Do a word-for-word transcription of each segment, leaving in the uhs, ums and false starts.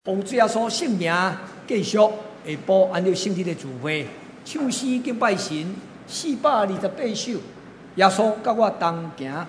奉主耶稣圣名，继续下晡按照圣经的智慧，唱诗敬拜神，四百二十八首。耶稣甲我同行。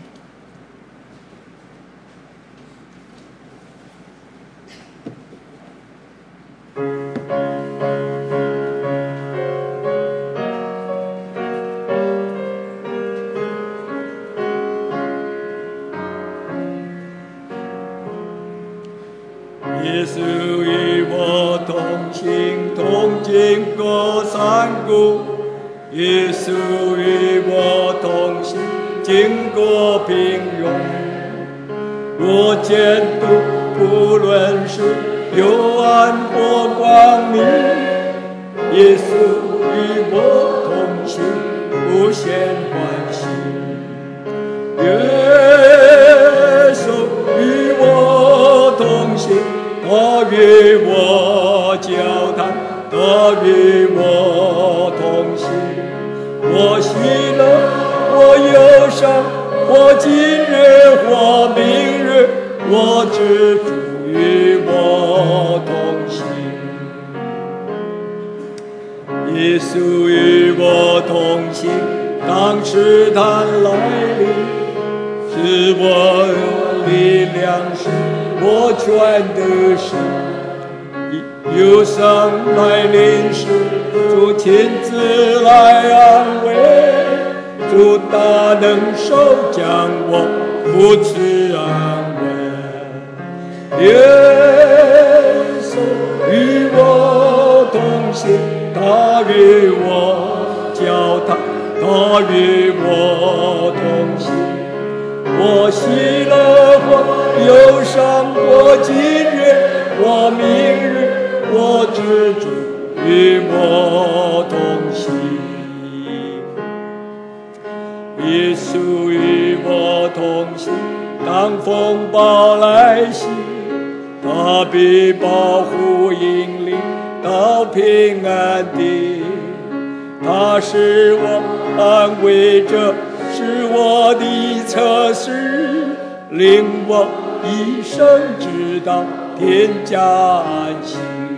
耶稣与我同行，同经过山谷；耶稣与我同行，经过平原。我前途不论是幽暗或光明，耶稣与我同行，无限欢喜。耶稣与我同行。他与我交谈，他与我同行。我喜乐，我忧伤，我今日或明日，我知主与我同行。耶稣与我同行，当试探来临，使我有力量时，我全得胜。忧伤来临时，主亲自来安慰，主大能手将我扶持安慰。耶稣与我同行，他与我交谈，他与我同行。我喜乐或忧伤，我今日我明日，我知主与我同行。耶稣与我同行，当风暴来袭，他必保护引领到平安地。他是我安慰者，是我的测试，令我一生直到天家安息。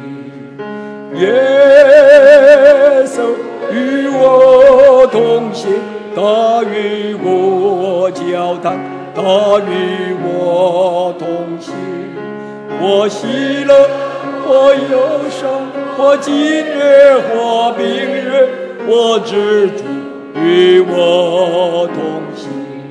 耶稣与我同行，他与我交谈，他与我同行。我喜乐，我忧伤，我今日或明日，我知主与我同行。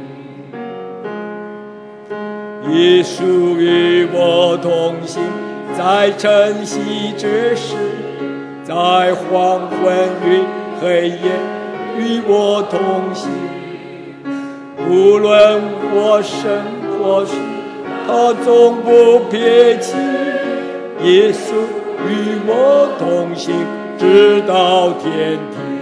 耶稣与我同行，在晨曦之时，在黄昏与黑夜与我同行。无论或生或死，他总不撇弃。耶稣与我同行，直到天庭。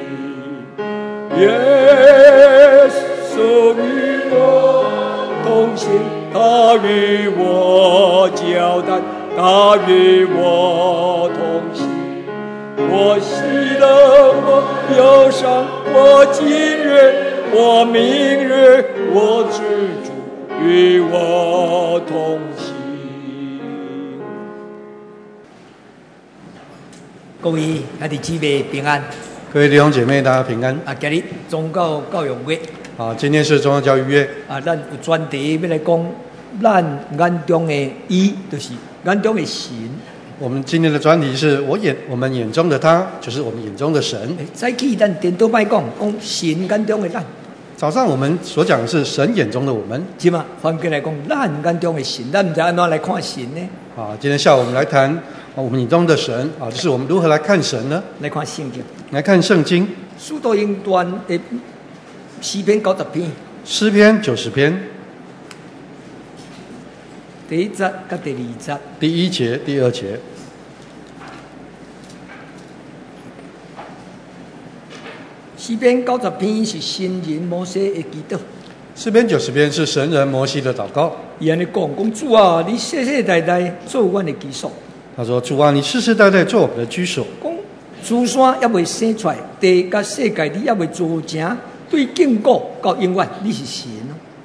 耶稣与我同行，他与我交谈，他与我同行。我喜乐，我忧伤，我今日，我明日，我知主与我同行。 各位兄弟姊妹平安。 各位弟兄姐妹，大家平安。 啊，今日宗教教育月。 啊，今天是宗教教育月。 啊，咱有专题要来讲，咱眼中的伊，就是眼中的神。 我们今天的专题是我眼我们眼中的他，就是我们眼中的神。 早起咱颠倒摆讲，讲神眼中的咱。 早上我们所讲的是神眼中的我们。 是嘛？反过来讲，咱眼中的神，咱唔知安怎来看神呢？啊， 今天下午我们来谈我们眼中的神啊，就是我们如何来看神呢？ 来看圣经。 来看圣经。 使徒行传的诗篇九十篇。 诗篇九十篇。 第一节跟第二节。 第一节、第二节。 诗篇九十篇是神人摩西的祈祷。 诗篇九十篇是神人摩西的祷告。 伊安尼讲：讲主啊，你世世代代做我的居所。 他说：主啊，你世世代代做我们的居所。 讲珠山也未生出来，地甲世界你也未造成，对敬告到永远，你是神哦。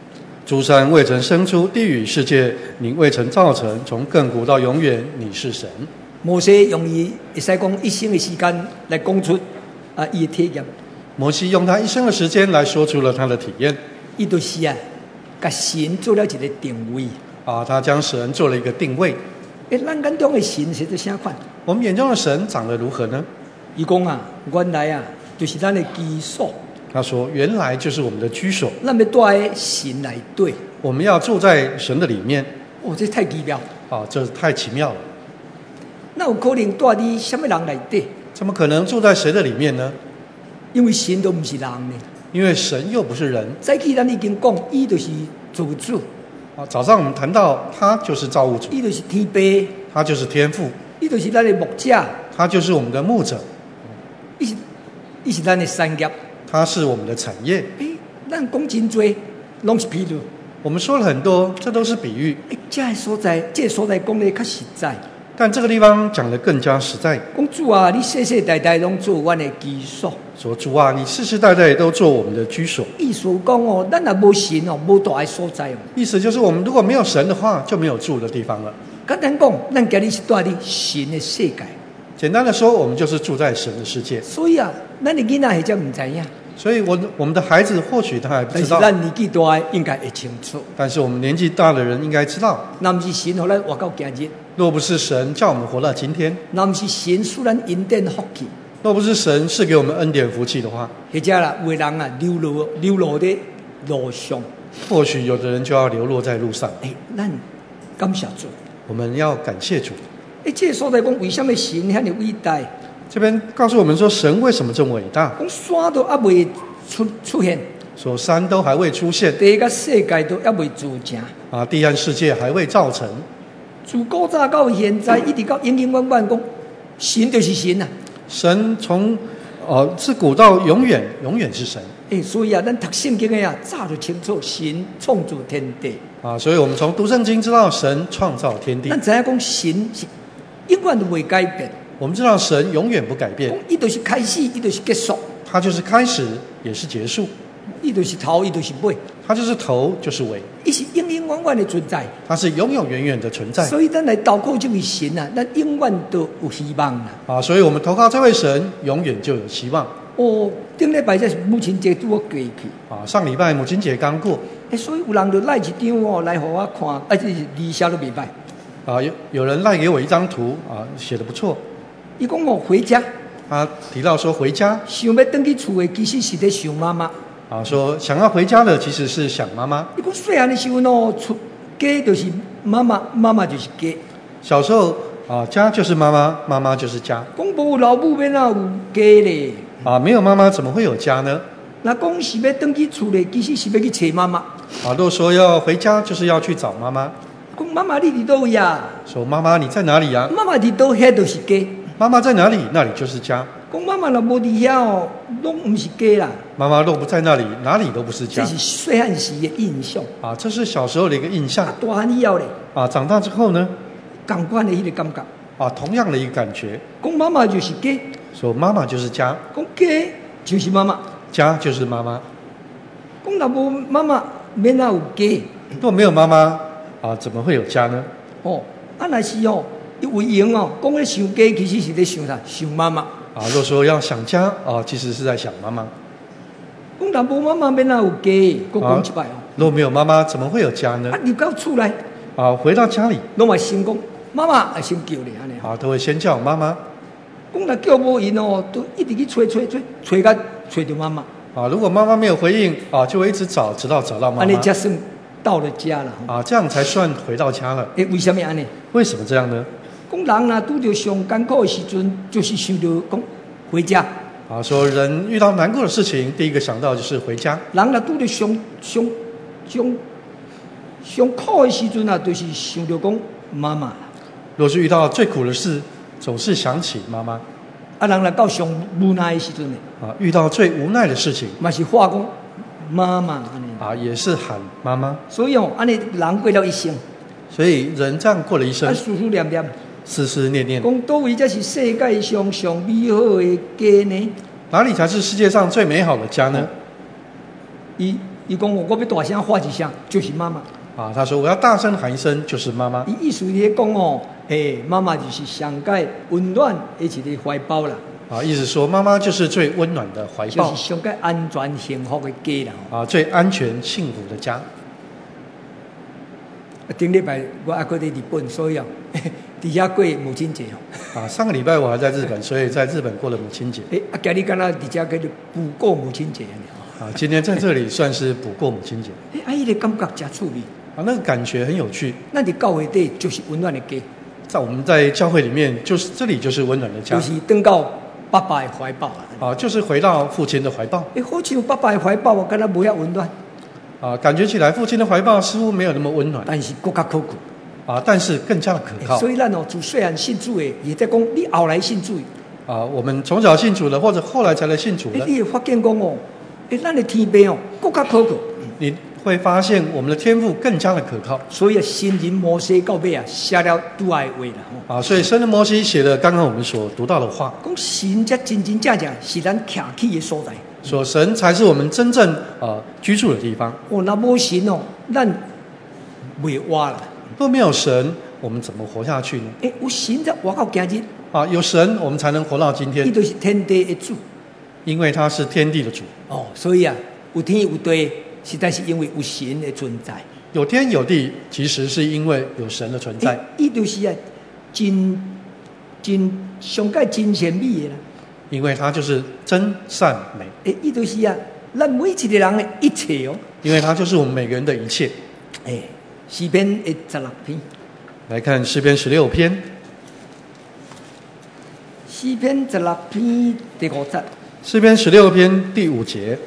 诸山未曾生出，地狱世界你未曾造成，从亘古到永远，你是神。 摩西用伊会使讲一生的时间来讲出啊伊的体验。 摩西用他一生的时间来说出了他的体验。 伊就是啊，甲神做了一个定位。 啊，他将神做了一个定位。 诶，咱眼中的神是做啥款？ 我们眼中的神长得如何呢？ 伊讲啊，原来啊，就是咱的居所。 他说，原来就是我们的居所。 咱要住在神内底， 我们要住在神的里面。 哦，这太奇妙。 啊，这太奇妙了。 那有可能住伫什么人内底？ 怎么可能住在谁的里面呢？ 因为神都不是人呢。 因为神又不是人。 早起咱已经讲，伊就是造物主。 啊，早上我们谈到他就是造物主， 伊就是天父， 他就是天父， 伊就是咱的牧者， 他就是我们的牧者， 伊是伊是咱的产业， 他是我们的产业。 诶，咱讲真多，拢是譬如。 我们说了很多，这都是比喻。 诶，这个所在，这个所在讲的较实在。 但这个地方讲得更加实在。 讲主啊，你世世代代拢做阮的居所。 说主啊，你世世代代都做我们的居所。 意思讲哦，咱也无神哦，无大的所在哦。 意思就是我们如果没有神的话，就没有住的地方了。 简单讲，咱今日是住伫神的世界。 简单的说，我们就是住在神的世界。 所以啊，咱的囡仔或者唔知影。 所以我我们的孩子或许他还不知道， 但是咱年纪大的应该会清楚。 但是我们年纪大的人应该知道， 那不是神互咱活到今日， 若不是神叫我们活到今天， 那不是神使咱恩典福气， 若不是神赐给我们恩典福气的话， 或者啦，有的人啊流落流落在路上， 或许有的人就要流落在路上。 哎，咱感谢主， 我们要感谢主。 哎，这个所在讲为什么神遐尼伟大？ 这边告诉我们说，神为什么这么伟大？ 讲山都还未出出现， 说山都还未出现， 地甲世界都还未组成啊，地和世界还未造成。 自古早到现在，一直到永永远远，讲神就是神啊。 神从呃自古到永远，永远是神。 哎，所以啊，咱读圣经的啊，早就清楚神创造天地啊，所以我们从读圣经知道神创造天地。 咱知影讲神是永远都未改变。 我们知道神永远不改变， 伊就是开始，伊就是结束， 他就是开始，也是结束， 伊就是头，伊就是尾， 他就是头，就是尾， 伊是永永远远的存在， 他是永永远远的存在。 所以咱来祷告这位神啊，咱永远都有希望啦。 啊，所以我们投靠这位神，永远就有希望。 哦，顶礼拜这是母亲节拄好过去， 啊，上礼拜母亲节刚过， 哎，所以有人就赖一张哦来互我看，而且字写都袂歹。 啊，有有人赖给我一张图，啊，写得不错。 伊讲我回家， 他提到说回家， 想要回去厝的，其实是在想妈妈。 啊，说想要回家的其实是想妈妈。 伊讲细汉的时候喏，厝家就是妈妈，妈妈就是家。 小时候啊，家就是妈妈，妈妈就是家。 讲无有老母免哪有家咧？ 啊，没有妈妈怎么会有家呢？ 那讲是要回去厝咧，其实是要去找妈妈。 啊，若说要回家，就是要去找妈妈。 讲妈妈你伫倒位啊？ 说妈妈你在哪里呀？ 妈妈伫倒，遐就是家。 妈妈在哪里，那里就是家。 讲妈妈若无伫遐哦，拢毋是家啦。 妈妈若不在那里，哪里都不是家。 这是细汉时的印象啊，这是小时候的一个印象。 啊，大汉以后咧， 啊，长大之后呢， 同款的迄个感觉。 啊，同样的一个感觉。 讲妈妈就是家， 说妈妈就是家。 讲家就是妈妈， 家就是妈妈。 讲若无妈妈，免哪有家？ 若没有妈妈，啊，怎么会有家呢？ 哦，啊，若是哦。有用哦，讲咧想家，其实是在想啥？想妈妈。 啊，若说要想家，啊，其实是在想妈妈。 讲若无妈妈，免哪有家？我讲一摆哦。 若没有妈妈，怎么会有家呢？ 啊，入到厝内， 啊，回到家里， 拢嘛先讲妈妈，啊先叫你安尼。 啊，都会先叫妈妈。 讲若叫无应哦，都一直去吹吹吹，吹到吹到妈妈。 啊，如果妈妈没有回应，啊，就会一直找，直到找到妈妈。 安尼才算到了家了。 啊，这样才算回到家了。 诶，为什么安尼？ 为什么这样呢？ 讲人啊，拄着上艰苦的时阵，就是想到讲回家。 啊，说人遇到难过的事情，第一个想到就是回家。 人若拄着上上上上苦的时阵啊，就是想到讲妈妈。 若是遇到最苦的事，总是想起妈妈。 啊，人若到上无奈的时阵呢？ 啊，遇到最无奈的事情， 嘛是话讲妈妈安尼。 啊，也是喊妈妈。 所以哦，安尼人过了一生。 所以人这样过了一生。 啊，思思念念。 思思念念， 讲倒位才是世界上上美好的家呢？ 哪里才是世界上最美好的家呢？ 伊伊讲我我要大声喊一声，就是妈妈。 啊，他说我要大声喊一声，就是妈妈。 伊意思咧讲哦，诶，妈妈就是上界温暖的一个怀抱啦。 啊，意思说妈妈就是最温暖的怀抱， 就是上界安全幸福的家啦。 啊，最安全幸福的家。 顶礼拜我还搁在日本，所以哦，伫遐过母亲节哦。 啊，上个礼拜我还在日本，所以在日本过了母亲节。 诶，啊，今日敢若伫遮叫做补过母亲节啊，今天在这里算是补过母亲节。 诶，啊，伊个感觉真趣味。 啊，那个感觉很有趣。 咱伫教会底就是温暖的家， 在我们在教会里面，就是这里就是温暖的家， 就是登到爸爸的怀抱啊，就是回到父亲的怀抱。 诶，好像爸爸的怀抱，我感觉无遐温暖。 啊，感觉起来父亲的怀抱似乎没有那么温暖， 但是更加可靠。 啊，但是更加的可靠。 所以咱哦，自虽然信主的，也在讲你后来信主的。 啊，我们从小信主了，或者后来才来信主的， 你会发现讲哦，诶，咱的天父哦，更加可靠。 你会发现我们的天赋更加的可靠。 所以新人摩西到尾啊，写了拄爱话啦。 啊，所以圣人摩西写了刚刚我们所读到的话， 讲神才真真正正是咱徛起的所在。 说神才是我们真正啊、呃、居住的地方。 哦，那无神哦，咱袂活啦。 若没有神，我们怎么活下去呢？ 诶，有神才活到今日。 啊，有神，我们才能活到今天。 伊就是天地的主， 因为他是天地的主。 哦，所以啊，有天有地，实在是因为有神的存在。 有天有地，其实是因为有神的存在。 伊就是啊，真真上界真善美的啦。 因为他就是真善美。 诶，伊就是啊，咱每一个人的一切哦。 因为他就是我们每个人的一切。 诶，诗篇的十六篇。 来看诗篇十六篇。 诗篇十六篇第五节。 诗篇十六篇第五节。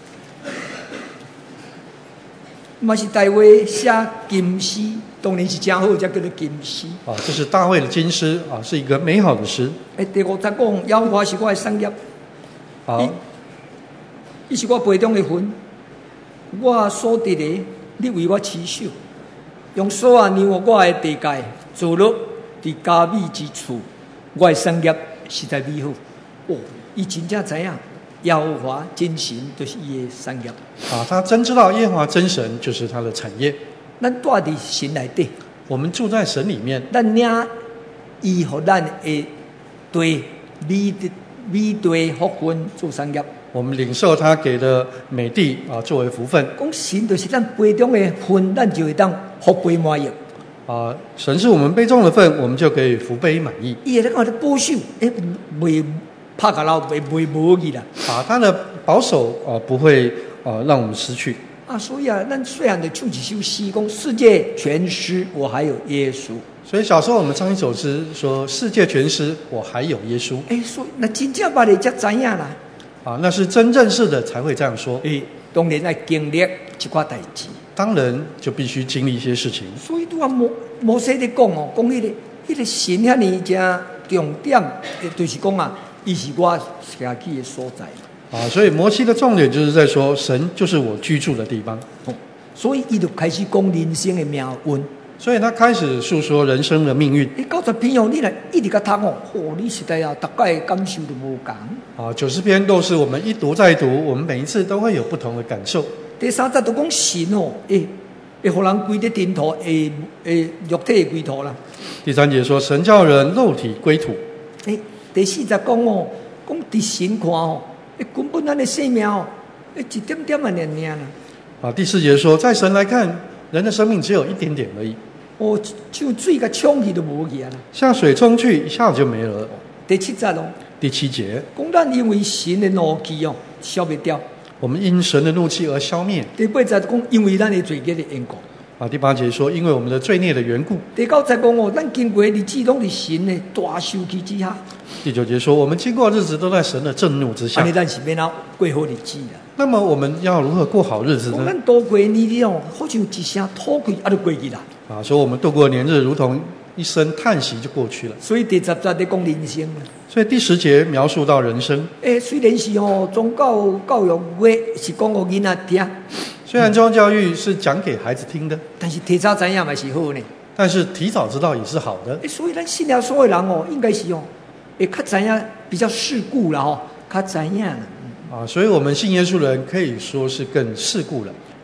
嘛是大卫写金诗，当然是真好，才叫做金诗。 啊，这是大卫的金诗啊，是一个美好的诗。 诶，第五节讲，耶和华是我的产业， 好， 伊是我杯中的魂，我所得的，你为我持守，用手啊量我的地界，坐落伫加美之处，我的产业实在美好。哦，伊真正知影。耶和华真神就是伊的产业啊，他真知道耶和华真神就是他的产业。 咱住伫神内底， 我们住在神里面， 咱领伊互咱的对美的美对福分做产业。 我们领受他给的美地啊，作为福分。 讲神就是咱杯中的分，咱就会当福杯满溢。 啊，神是我们杯中的份，我们就可以福杯满溢。 伊会当我的保守，诶，袂。怕卡老袂袂无去啦， 啊，他的保守啊、呃、不会啊、呃、让我们失去啊，所以啊，咱虽然的唱几首诗，讲世界全失，我还有耶稣。 所以小时候我们唱一首诗说世界全失，我还有耶稣。 哎，所以那真正捌的才知影啦。 啊，那是真正是的才会这样说。 哎，当然要经历一寡代志， 当然就必须经历一些事情。 所以拄啊摩摩西咧讲哦，讲迄、那个迄、那个神遐尼正重点，就是讲啊。伊是我徛起的所在啊，所以摩西的重点就是在说，神就是我居住的地方。 哦、所以伊就开始讲人生的命运。 所以他开始诉说人生的命运。 你九十篇哦，你来一直甲读哦，哦，你实在啊，大概感受都无共。 啊，九十篇都是我们一读再读，我们每一次都会有不同的感受。 第三节都讲神哦，诶、欸，会互人归在尘土，诶诶，肉体归土啦。 第三节说，神叫人肉体归土。 诶、欸。第四节讲哦，讲伫神看哦，诶，根本咱的生命哦，诶，一点点啊，念念啦。 啊，第四节说，在神来看，人的生命只有一点点而已。 哦，像水甲冲去都无去啊啦。 像水冲去，一下子就没了。 第七节哦， 第七节， 讲咱因为神的怒气哦，消灭掉。 我们因神的怒气而消灭。 第八节讲，因为咱的罪孽的缘故。 啊，第八节说，因为我们的罪孽的缘故。 第九节讲哦，咱经过日子拢伫神的大受气之下。 第九节说，我们经过日子都在神的震怒之下。 安尼咱是要哪过好日子啦？ 那么我们要如何过好日子呢？ 咱度过年日哦，好像一声吐气啊，就过去啦。 啊，所以我们度过年日，如同一声叹息就过去了。 所以第十节在讲人生啦。 所以第十节描述到人生。 诶，虽然是哦，宗教教育话是讲给囡仔听。 虽然宗教教育是讲给孩子听的， 但是提早知影嘛是好呢。 但是提早知道也是好的。 所以咱信了所有人哦，应该是哦，会较知影比较世故啦吼，较知影啦。 啊，所以我们信耶稣的人可以说是更世故了。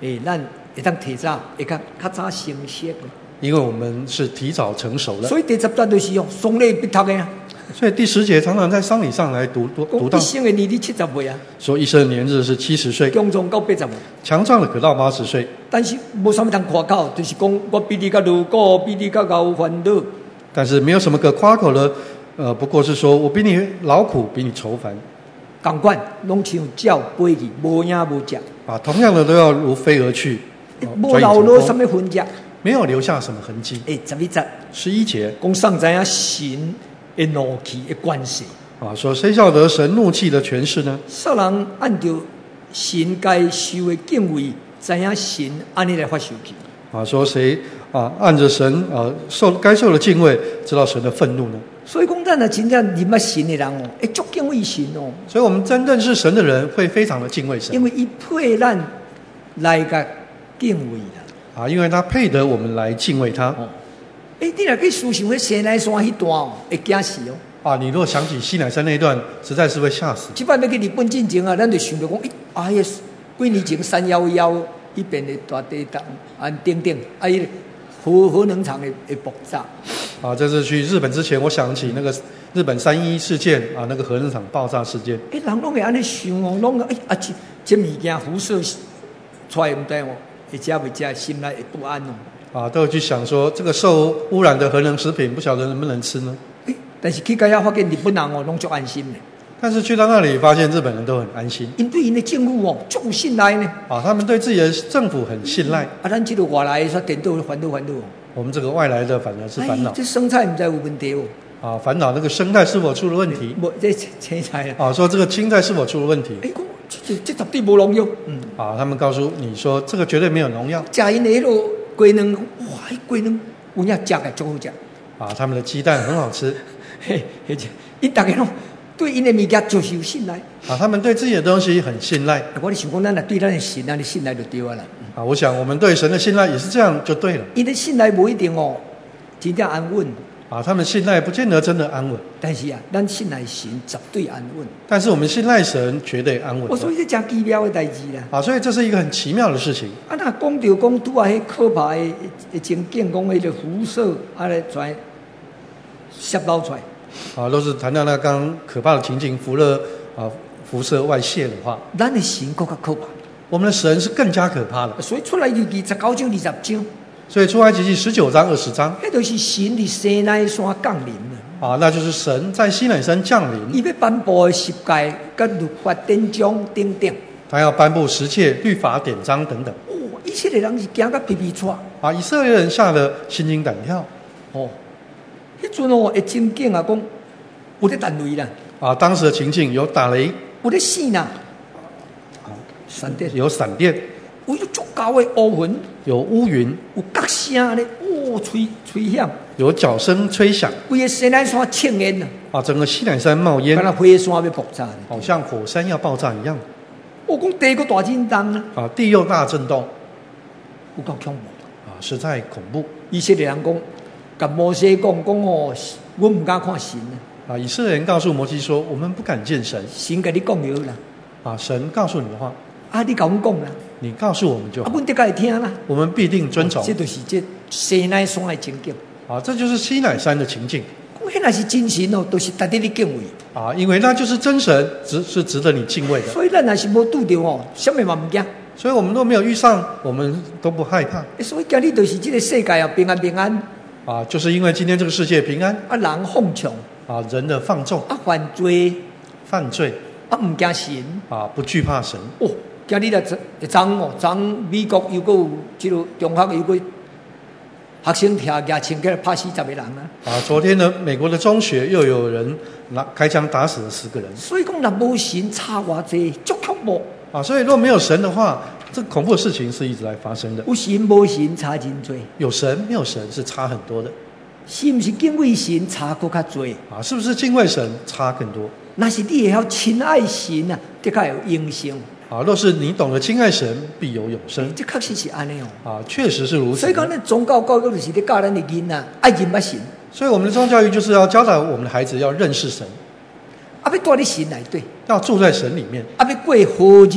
诶，咱会当提早会较较早成熟。 因为我们是提早成熟了。 所以第十段就是哦，丧礼必读的啊。 所以第十节常常在丧礼上来读读读到， 一生的年日七十岁啊， 说一生的年日是七十岁， 强壮到八十岁， 强壮的可到八十岁。 但是无啥物通夸口，就是讲我比你较如果，比你较有烦恼。 但是没有什么可夸口的，呃，不过是说我比你劳苦，比你愁烦。 同款，拢像鸟飞去，无影无迹。 啊，同样的都要如飞而去， 无留落什么痕迹， 没有留下什么痕迹。 诶，十一节， 十一节， 讲上知影神的怒气的关系。 啊，说谁晓得神怒气的权势呢？ 少人按照神该受的敬畏，知影神安尼来发受去。 啊，说谁啊按着神啊受该受的敬畏，知道神的愤怒呢？ 所以讲，咱啊真正认识神的人哦，会足敬畏神哦。 所以我们真正是神的人，会非常的敬畏神， 因为伊配咱来个敬畏啦。 啊，因为他配得我们来敬畏他。 哦，诶，你若去思想迄西奈山迄段哦，会惊死哦。 啊，你如果想起西乃山那一段，实在是会吓死。 即摆要去日本进前啊，咱就想着讲，咦，啊，迄几年前三幺幺迄边的大地震啊，等等，啊，迄核核能厂的的爆炸。 啊，这次去日本之前，我想起那个日本三一事件啊，那个核能厂爆炸事件。 诶，人拢会安尼想哦，拢诶啊，这这物件辐射出来毋知哦，会食袂食，心内会不安哦。 啊，都会去想说，这个受污染的核能食品，不晓得能不能吃呢？ 诶，但是去到遐发现日本人哦，拢足安心的。 但是去到那里，发现日本人都很安心。 因对因的政府哦，足有信赖呢。 啊，他们对自己的政府很信赖。 啊，咱这个外来说颠倒烦恼烦恼哦。 我们这个外来的反而是烦恼。 哎、这生菜唔知有问题哦。 啊，烦恼那个生态是否出了问题？ 无，这青菜啦。 啊，说这个青菜是否出了问题？ 哎，讲这这绝对无农药。嗯。 啊，他们告诉你说这个绝对没有农药。 食因的迄个鸡卵，哇，迄鸡卵有影食个足好食。 啊，他们的鸡蛋很好吃。 嘿，嘿，因大家拢对因的物件就是有信赖。 啊，他们对自己的东西很信赖。 我咧想讲，咱若对咱的神，咱的信赖就对啊啦。 啊，我想我们对神的信赖也是这样就对了。 因的信赖无一定哦，真正安稳。 啊，他们信赖不见得真的安稳。 但是啊，咱信赖神绝对安稳。 但是我们信赖神绝对安稳。 我所以这真奇妙的代志啦。 啊，所以这是一个很奇妙的事情。 啊，那讲到讲拄啊，迄可怕的的情景，讲迄个辐射啊来传泄漏出来。 啊，都是谈到那刚刚可怕的情景，辐射啊，辐射外泄的话， 咱的神更加可怕。 我们的神是更加可怕的。 所以出来就二十九章、二十章。 所以出埃及记十九章、二十章， 迄就是神伫西奈山降临了。 啊，那就是神在西乃山降临。 伊要颁布的十诫、甲律法典章等等。 他要颁布十诫、律法典章等等。 哦，以色列人是惊甲皮皮喘。 啊，以色列人吓得心惊胆跳。 哦，迄阵哦，会真景啊，讲有咧弹雷啦。 啊，当时的情境有打雷， 有咧闪啦，闪电， 有闪电， 有足高的乌云， 有乌云， 有角声咧，哦，吹吹响， 有角声吹响。 规个西奈山呛烟啦。 啊，整个西乃山冒烟， 敢若火山要爆炸， 好像火山要爆炸一样。 我讲地个大震动啊！ 啊，地又大震动， 有够恐怖啊，实在恐怖。 以色列人讲，甲摩西讲讲哦，我唔敢看神啊。以色列人告诉摩西说：“我们不敢见神。” 神甲你讲了啦。 啊，神告诉你的话， 啊，你甲阮讲啦。 你告诉我们就好。 啊，阮得该听啦。 我们必定遵从。 这就是这西奈山的情景。 啊，这就是西乃山的情境。 讲迄若是真神哦，都、就是值得你敬畏。 啊，因为那就是真神，值是值得你敬畏的。 所以咱若是无拄着哦，什么嘛唔惊。 所以我们都没有遇上，我们都不害怕。 所以今日就是这个世界啊，平安平安。 啊，就是因为今天这个世界平安。 啊，人放纵。 啊，人的放纵。 啊，犯罪。 犯罪。 啊，唔惊神。啊， 不惧怕神。 哦，今日来一昨哦，昨美国又个即个中学又个学生跳牙枪起来拍死十个人啊！ 啊，昨天呢，美国的中学又有人拿开枪打死了十个人。 所以讲，若无神差偌济，足恐怖。 啊，所以若没有神的话，这恐怖的事情是一直在发生的。 有神无神差真多。 有神没有神是差很多的。 是不是敬畏神差更较多？ 啊，是不是敬畏神差更多？ 那是你会晓亲爱神啊，的确有永生。 啊，若是你懂得亲爱神，必有永生。 这确实是安尼哦。 啊，确实是如此。 所以讲，那宗教教育就是咧教咱的囡仔爱认捌神。 所以我们的宗教教育就是要教导我们的孩子要认识神。 啊，要住在神内底。 要住在神里面。 啊，要过好日。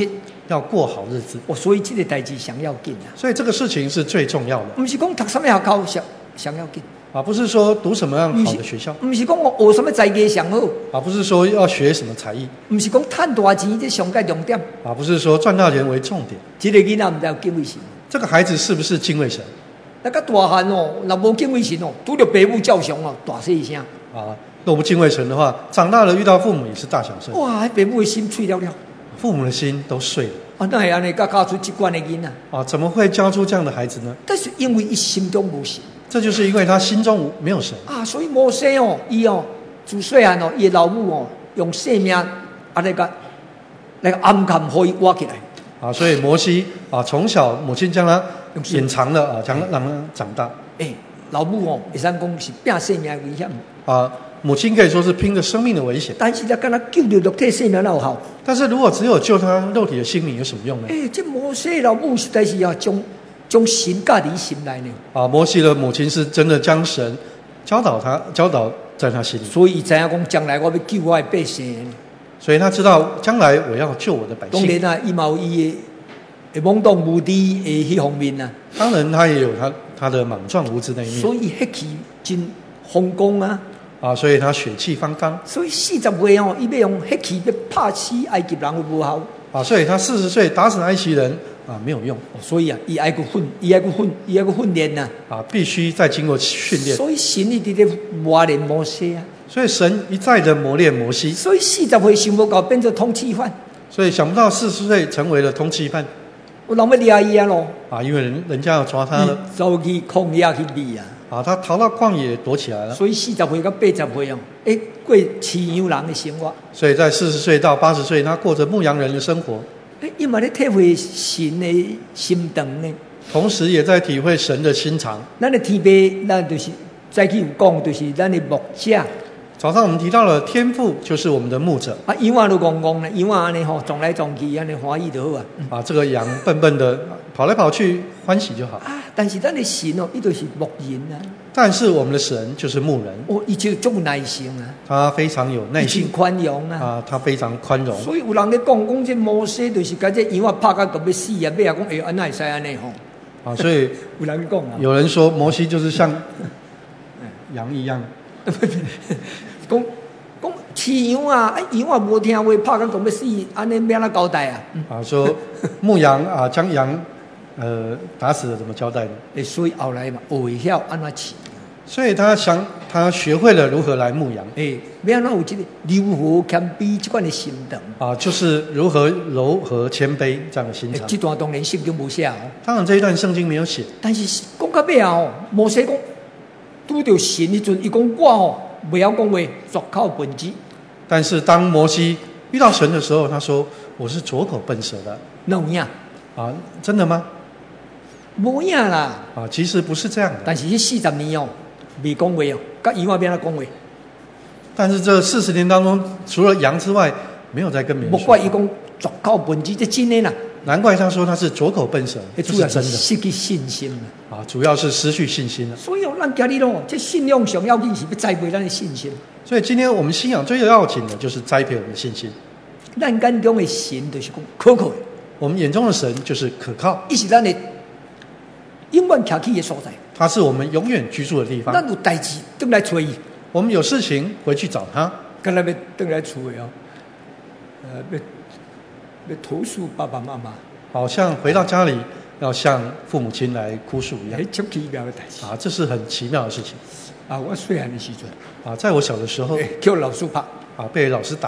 要过好日子。 哦，所以这个代志上要紧啊。 所以这个事情是最重要的。 不是讲读什么学校上上要紧啊，不是说读什么样好的学校， 不是讲我学什么才艺上好啊，不是说要学什么才艺， 不是讲赚大钱这上个重点啊，不是说赚大钱为重点。 这个囡仔唔知有敬畏神， 这个孩子是不是敬畏神？ 那个大汉哦，那无敬畏神哦，拄着父母叫上哦，大细声啊。若不敬畏神的话，长大了遇到父母也是大小声。 哇，父母的心碎了了， 父母的心都碎了。 啊，那系安尼教教出这款的囡仔啊，怎么会教出这样的孩子呢？ 但是因为伊心中无神。 这就是因为他心中没有神啊，所以摩西哦，伊哦，自细汉哦，伊老母哦，用性命啊那个那个暗砍可以挖起来。 啊，所以摩西啊，从小母亲将他隐藏了啊，将让他长大。 哎、欸，老母哦，会当讲是拼性命危险。 啊，母亲可以说是拼着生命的危险。 但是他跟他救了肉体性命那有效。 但是如果只有救他肉体的性命有什么用呢？ 哎、欸，这摩西老母实在是要将。将神教伫心内呢？ 啊，摩西的母亲是真的将神教导他，教导在他心里。 所以知影讲，将来我要救我的百姓。 所以他知道将来我要救我的百姓。 当然啊，伊嘛有伊的懵懂无知的迄方面啊。 当然，他也有他他的莽撞无知那一面。 所以血气真风光啊！ 啊，所以他血气方刚。 所以四十岁哦，伊要用血气要拍死埃及人，有无效？ 啊，所以他四十岁打死埃及人。啊，没有用， 所以啊，伊爱个训，伊爱个训，伊爱个训练呐。 啊，必须再经过训练。 所以神一直在磨练摩西啊。 所以神一再的磨练摩西。 所以四十岁想不到变成通缉犯。 所以想不到四十岁成为了通缉犯。 我人要抓伊啊咯。 啊，因为人人家要抓他了。 走去旷野去避啊。 啊，他逃到旷野躲起来了。 所以四十岁到八十岁哦，哎，过饲羊人的生活。 所以在四十岁到八十岁，他过着牧羊人的生活。 伊嘛咧体会神的心肠呢， 同时也在体会神的心肠。 咱的天父，咱就是早起有讲，就是咱的牧者。 早上我们提到了天父就是我们的牧者。 啊，羊啊都戆戆呢，羊啊安尼吼，撞来撞去，安尼欢喜就好啊。 啊，这个羊笨笨的跑来跑去，欢喜就好。 啊，但是咱的神哦，伊就是牧人啊。 但是我们的神就是牧人。 哦，伊就足耐心啊。 他非常有耐心， 宽容啊。 啊，他非常宽容。 所以有人咧讲讲，这摩西就是甲这羊啊拍甲都要死啊，尾啊讲，哎，安那会使安尼吼？ 啊，所以有人讲啊， 有人说摩西就是像羊一样。 讲讲饲羊啊，羊啊无听话，拍甲都要死，安尼要安怎交代啊？ 啊，说牧羊啊，将羊呃打死了，怎么交代呢？ 诶，所以后来嘛，学晓安怎饲。 所以他想，他学会了如何来牧羊。 诶，要安怎有这个柔和谦卑这款的心肠啊，就是如何柔和谦卑这样的心肠。 这段当然圣经无写哦。 当然这一段圣经没有写。 但是讲到尾啊哦，摩西讲拄到神迄阵，伊讲我哦，不要讲话，绝口笨舌。 但是当摩西遇到神的时候，他说：“我是拙口笨舌的。” 那有影啊？真的吗？ 无影啦。 啊，其实不是这样的。 但是这四十年哦，未讲话哦，甲羊啊边仔讲话。 但是这四十年当中，除了羊之外，没有再跟别人说。 莫怪伊讲绝口笨舌，这真的啦。 难怪他说他是拙口笨舌，这是真的。 失去信心了啊，主要是失去信心了。 所以哦，咱今日咯，这信仰上要紧是要栽培咱的信心。 所以今天我们信仰最要紧的就是栽培我们的信心。 咱眼中的神就是讲可靠的， 我们眼中的神就是可靠， 伊是咱的永远徛起的所在。 他是我们永远居住的地方。 咱有代志回来找伊， 我们有事情回去找他。 跟咱要回来厝的哦，呃，要要投诉爸爸妈妈， 好像回到家里要向父母亲来哭诉一样。 哎，足奇妙的代志啊，这是很奇妙的事情。 啊，我细汉的时阵， 啊，在我小的时候， 欸、叫老师拍， 啊，被老师打。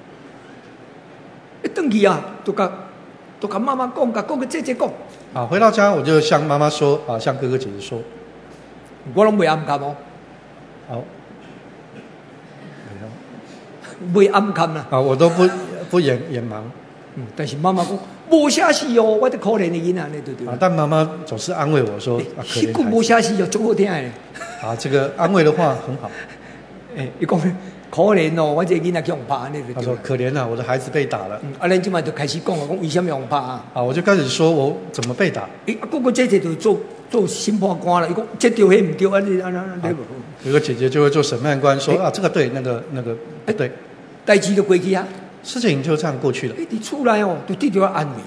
一回去啊，都甲都甲妈妈讲，甲讲个姐姐讲。 啊，回到家我就向妈妈说，啊，向哥哥姐姐说， 我拢袂暗砍哦。 好， 袂暗砍啦。 啊，我都不不掩掩瞒。 嗯，但是妈妈讲无啥事哦，我的可怜的囡仔，对对。 啊，但妈妈总是安慰我说，欸、啊，可怜孩子。 迄句无啥事哦，足好听的。 啊，这个安慰的话很好。 哎、欸，伊讲可怜哦，我这个囡仔去用拍安尼。 他说可怜啊，我的孩子被打了。 嗯，啊，咱即摆就开始讲啊，讲为什么用拍啊？ 啊，我就开始说我怎么被打。 诶、欸，啊，哥哥姐姐就做做审判官了，伊讲这对迄唔对，安尼安尼安尼。 有个姐姐就会做审判官，说、欸、啊，这个对，那个那个不对。 代志就过去啊， 事情就这样过去了。 诶、欸，伫厝内哦，就得到安慰。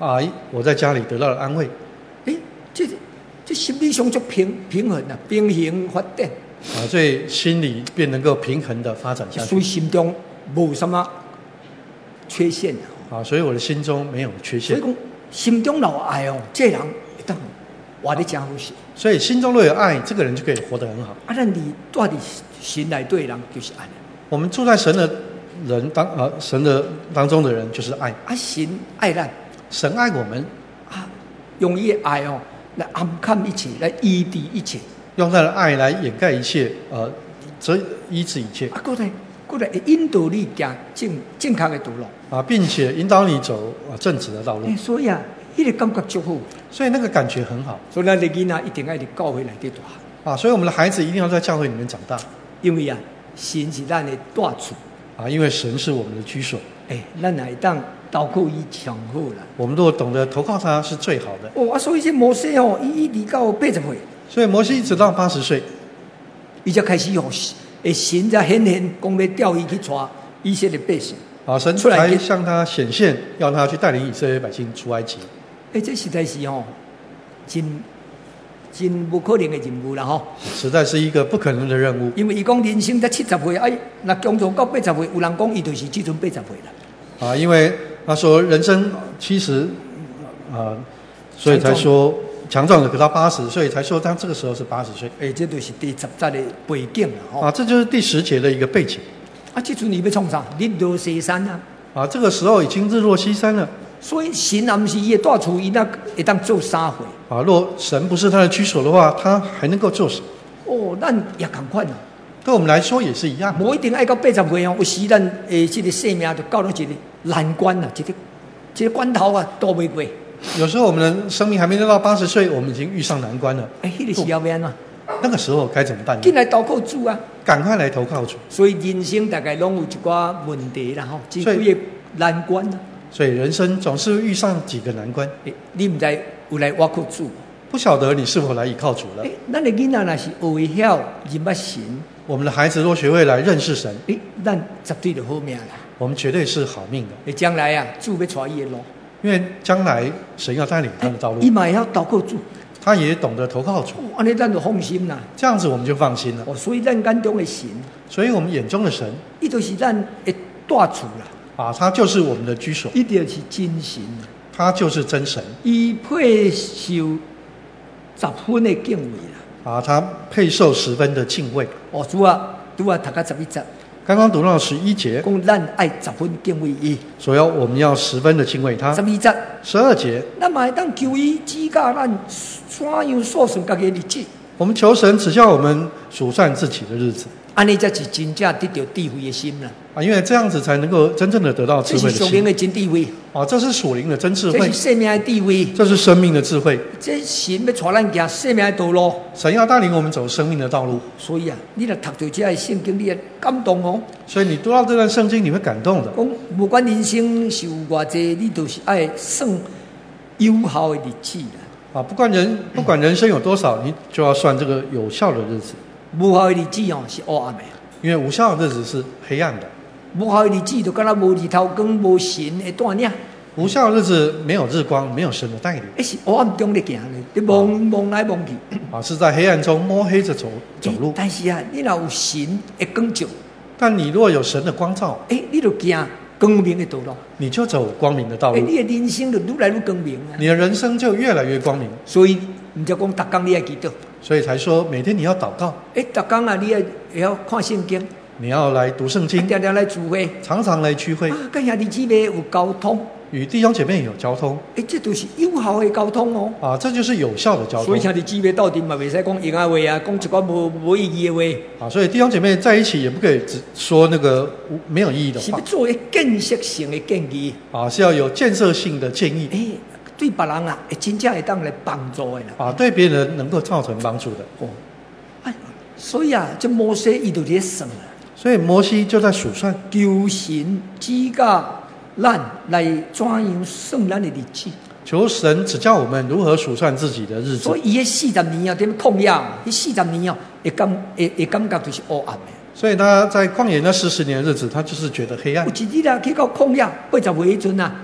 啊，我在家里得到了安慰。 诶，这这心理上就平平衡啊，平衡发展啊，所以心里便能够平衡的发展下所以去。 心中无什么缺陷啊。 啊，所以我的心中没有缺陷。 所以讲心中有爱哦，这人会当活得真好势。 所以心中若有爱，这个人就可以活得很好。 啊，咱伫住伫神内对人就是爱。 我们住在神的人当啊神的当中的人就是爱。 啊，神爱咱， 神爱我们， 啊，用伊的爱哦来掩盖一切，来医治一切。 用他的爱来掩盖一切，呃，则医治一切。 啊，过来过来会引导你行正正确的道路。 啊，并且引导你走啊正直的道路。 欸、所以啊，迄、那个感觉就好。 所以那个感觉很好。 所以咱的囡仔一定要伫教会内底大。 啊，所以我们的孩子一定要在教会里面长大。 因为啊，神是咱的大厝。 啊，因为神是我们的居所。 哎、欸，咱来当投靠伊上好啦。 我们如果懂得投靠他是最好的。 哦啊，所以这摩西哦，伊伊离到八十岁。 所以摩西一直到八十岁， 伊才开始哦，诶，神才显现讲要调伊去带以色列百姓。 啊，神才向他显现，要他去带领以色列百姓出埃及。 诶、欸，这实在是哦，真真不可能的任务啦吼。 实在是一个不可能的任务。 因为伊讲人生才七十岁，哎，那工作到八十岁，有人讲伊就是即阵八十岁啦。 啊，因为他说人生七十，啊，所以才说强壮的可到八十，所以才说他这个时候是八十岁。 诶、欸，这就是第十节的背景啦吼。 啊，这就是第十节的一个背景。 啊，即阵你要创啥？日落西山啊！ 啊，这个时候已经日落西山了。 所以神也不是伊的大厝，伊那会当做啥货？ 啊，若神不是他的居所的话，他还能够做什么？ 哦，咱也同款啊。 对我们来说也是一样。 无一定爱到八十岁哦，有时咱诶，这个生命就到了一个难关啊，一个一个关头啊，渡袂过。 有时候我们的生命还没到八十岁，我们已经遇上难关了。 哎、欸，迄、那个时候要安怎？ 那个时候该怎么办呢？ 进来投靠主啊！ 赶快来投靠主。 所以人生大概拢有一寡问题啦，吼，几几个难关啊。 所以人生总是遇上几个难关。 欸、你唔知有来挖靠主？ 不晓得你是否来倚靠主了？ 哎、欸，咱的囡仔若是学会晓认捌神， 我们的孩子若学会来认识神， 哎、欸，咱绝对就好命啦。 我们绝对是好命的。 你将来啊，主要带伊的路。 因为将来神要带领他的道路， 伊嘛要投靠主， 他也懂得投靠主。 哦，安尼咱就放心啦。 这样子我们就放心了。 哦，所以咱眼中的神， 所以我们眼中的神， 伊就是咱的大厝啦。 啊，他就是我们的居所， 伊就是真神， 他就是真神。 伊配受十分的敬畏啦。 啊，他配受十分的敬畏。 哦，主啊，主啊，读到十一节。 刚刚读到十一节， 讲咱爱十分敬畏伊， 所以我们要十分的敬畏他。 十二节， 十二节， 咱嘛会当求伊指教咱怎样数算家己的日子。 我们求神指教我们数算自己的日子， 安尼才是真正得到智慧的心啦。 啊，因为这样子才能够真正的得到智慧的心。 这是属灵的真智慧。 啊，这是属灵的真智慧。 这是生命的智慧。 这是生命的智慧。 这神要带咱行生命的道路。 神要带领我们走生命的道路。 所以啊，你若读到这个圣经，你会感动哦。 所以你读到这段圣经，你会感动的。 讲不管人生是有偌济，你都是爱算有效的日子啦。 啊，不管人不管人生有多少，你就要算这个有效的日子。 无效的日子哦，是黑暗的。因为无效的日子是黑暗的。 无效的日子就敢若无日头光，无神的带领。 无效的日子没有日光，没有神的带领。 是黑暗中咧行咧，你望望来望去。 啊，是在黑暗中摸黑着走走路。 但是啊，你若有神的光照， 但你若有神的光照， 哎，你就行光明的道路， 你就走光明的道路。 哎，你的人生就愈来愈光明啊！ 你的人生就越来越光明。 所以你就讲，逐工你要祈祷， 所以才说每天你要祷告。 哎，逐工啊，你也也要看圣经。 你要来读圣经， 常常来聚会， 常常来聚会， 啊，跟兄弟姊妹有交通， 与弟兄姐妹有交通， 哎，这都是有效的交通哦。 啊，这就是有效的交通。 所以兄弟姊妹到底嘛，袂使讲闲话啊，讲一寡无无意义的话。 啊，所以弟兄姐妹在一起也不可以只说那个没有意义的话。 是要做一建设性的建议。 啊，是要有建设性的建议。 哎，对别人啊，会真正会当来帮助的啦。 啊，对别人能够造成帮助的。 哦，哎，所以啊，这摩西伊就在算啊。 所以摩西就在数算， 求神指教咱来怎样算咱的日子。 求神指教我们如何数算自己的日子。 所以伊迄四十年啊，点旷野，迄四十年哦，会感会会感觉就是黑暗的。 所以他在旷野那四十年的日子，他就是觉得黑暗。 有一日啊，去到旷野八十岁迄阵啊，诶，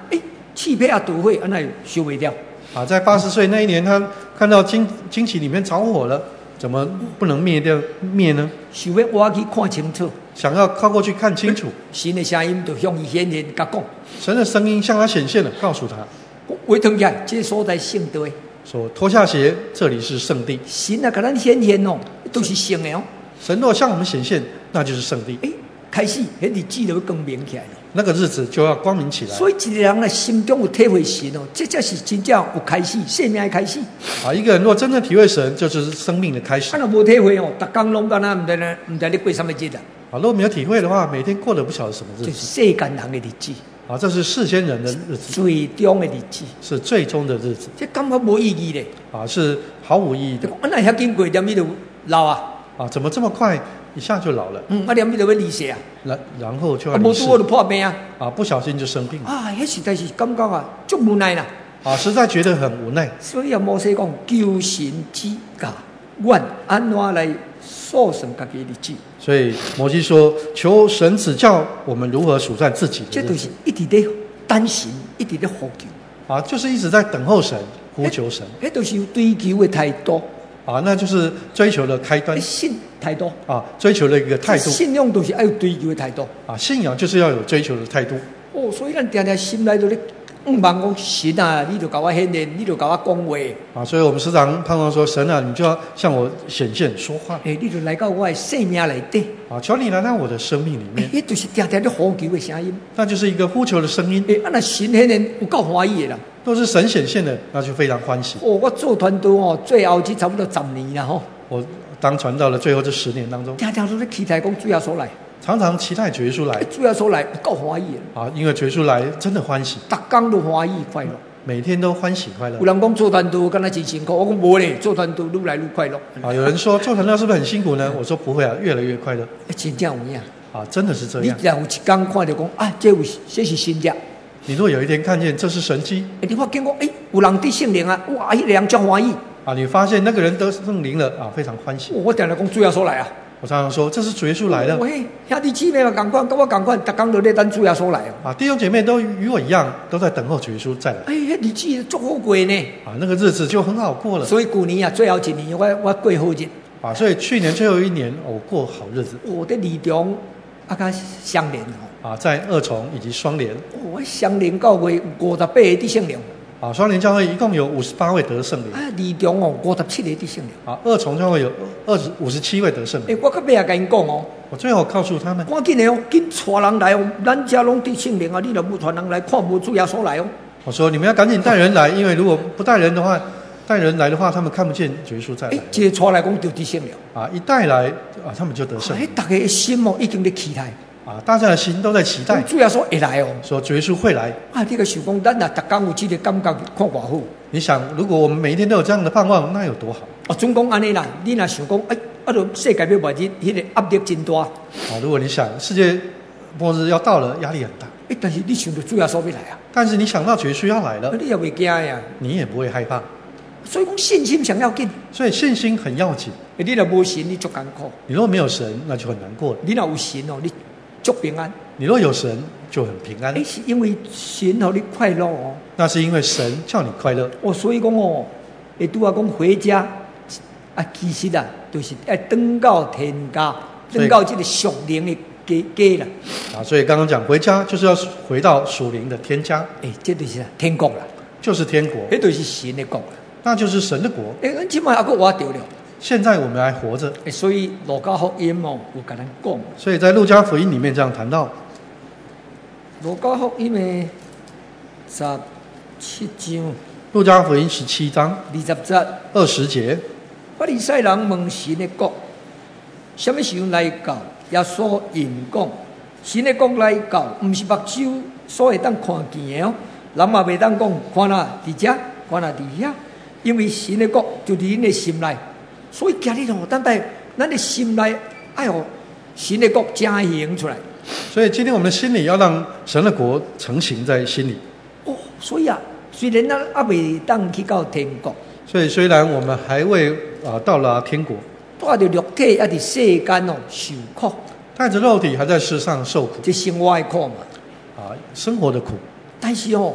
气配啊毒会，安那修不掉。 啊，在八十岁那一年，他看到荆荆棘里面着火了，怎么不能灭掉灭呢？ 想要我去看清楚， 想要靠过去看清楚， 神的声音就向伊显现，甲讲， 神的声音向他显现了，告诉他， 回头来，这所在圣地， 说脱下鞋，这里是圣地。 神啊，甲咱显现哦，都是圣的哦。 神若向我们显现，那就是圣地。 诶，开始，迄日子就会更明起来了。 那个日子就要光明起来。 所以一个人的心中有体会神哦，这才是真正有开始，生命的开始。 啊，一个人若真正体会神，就是生命的开始。 啊，若无体会哦，逐工拢敢若唔知呢，唔知你过什么日啊？ 啊，如果没有体会的话，每天过得不晓得什么日子。 就是世间人的日子。 啊，这是世间人的日子， 最终的日子， 是最终的日子。 这感觉无意义咧。 啊，是毫无意义的。 我那遐紧过点，你就老啊。 啊，怎么这么快一下就老了？ 嗯，啊，点你就要离世啊。 然然后就要离世。啊，无拄我就破病啊。 啊，不小心就生病了。 啊，迄实在是感觉啊，足无奈啦。 啊，实在觉得很无奈。 所以啊，摩西讲求神指教，阮安怎来数算家己的日子。 所以摩西说：“求神指教我们如何数算自己的日子。” 这就是一直在等神，一直在呼求。 啊，就是一直在等候神，呼求神。 迄都是追求的态度。 啊，那就是追求的开端。 信态度。 啊，追求的一个态度。 信仰都是要有追求的态度。 啊，信仰就是要有追求的态度。 哦，所以咱常常心内都咧盼望讲神啊，你就甲我显现，你就甲我讲话。 啊，所以我们时常盼望说，神啊，你就要向我显现说话。 诶、欸，你就来到我的生命内底。 啊，求你来到我的生命里面。 迄、欸、就是常常咧呼求的声音。 那就是一个呼求的声音。 诶、欸，啊那神显现有够欢喜的啦。 都是神显现的，那就非常欢喜。 哦，我做团队哦，最后只差不多十年啦吼。 我当传道的最后这十年当中， 常常都咧期待讲主耶稣来。 常常期待主耶稣来， 主耶稣来有够欢喜的啊！因为主耶稣来真的欢喜， 逐工都欢喜快乐， 每天都欢喜快乐。 有人讲做团队敢若真辛苦，我讲无咧，做团队愈来愈快乐。 啊，有人说做团队是不是很辛苦呢？我说不会啊，越来越快乐。 真正有影啊，真的是这样。 你若有一天看到讲啊，这有这是新约。 你如果有一天看见这是神迹， 你发现讲诶，有人得圣灵啊，哇，迄个人真欢喜啊！你发现那个人得圣灵了啊，非常欢喜。 我常常讲主耶稣来啊。 我常常说，这是主耶稣来了。 喂，兄弟姊妹嘛，赶快跟我赶快，逐工都在等主耶稣来哦。 啊，弟兄姐妹都与我一样，都在等候主耶稣再来。 哎，那日子足好过呢。 啊，那个日子就很好过了。 所以去年啊，最后一年我我过好日。 啊，所以去年最后一年，我过好日子。 我的二重啊，甲相连哦。啊，在二重以及双连。 我相连教会五十八个得圣灵。 啊，双连教会一共有五十八位得圣灵。 啊，二重哦，五十七个得圣灵。 啊，二重教会有二十五十七位得圣灵。 哎，我到尾也跟因讲哦， 我最后告诉他们， 赶紧的哦，紧带人来哦，咱家拢得圣灵啊，你若不带人来看无主耶稣来哦。 我说你们要赶紧带人来，因为如果不带人的话，带人来的话，他们看不见主耶稣再来。 哎，一个带来讲就得圣灵。 啊，一带来啊，他们就得圣灵。 哎，大家的心哦，已经在期待。 啊，大家的心都在期待， 主耶稣会来哦， 说主耶稣会来。 啊，这个想讲，咱若逐工有这个感觉，看偌好。 你想，如果我们每一天都有这样的盼望，那有多好？ 哦，总讲安尼啦，你若想讲，哎，啊，就世界要末日，迄个压力真大。 啊，如果你想世界末日要到了，压力很大。 哎，但是你想到主耶稣要来啊， 但是你想到主耶稣要来了， 你也袂惊呀， 你也不会害怕。 所以讲信心上要紧， 所以信心很要紧。 哎，你若无神，你足艰苦； 你若没有神，那就很难过了。 你若有神哦，你足平安。 你若有神，就很平安。 哎，是因为神让你快乐哦。 那是因为神叫你快乐。 哦，所以讲哦，会拄啊讲回家啊，其实啊，就是要登到天家，登到这个属灵的家家啦。 啊，所以刚刚讲回家，就是要回到属灵的天家。 哎，这就是天国啦， 就是天国， 这就是神的国啦， 那就是神的国。 哎，咱即摆还佫活着了。 现在我们还活着， 所以路加福音哦，有跟咱讲。 所以在路加福音里面这样谈到。 路加福音的十七章， 路加福音十七章二十节， 二十节， 法利赛人问神的国，什么时候来到？耶稣应讲，神的国来到，不是目睭所会当看见的哦，人嘛袂当讲看哪伫遮，看哪伫遐，因为神的国就伫恁的心内。所以今日哦，等待咱的心内，哎呦，神的国正行出来。 所以今天我们的心里要让神的国成型在心里。 哦，所以啊，虽然咱还未当去到天国， 所以虽然我们还未啊到了天国， 带着肉体还伫世间哦受苦， 带着肉体还在世上受苦， 这生活的苦嘛， 啊，生活的苦。 但是哦，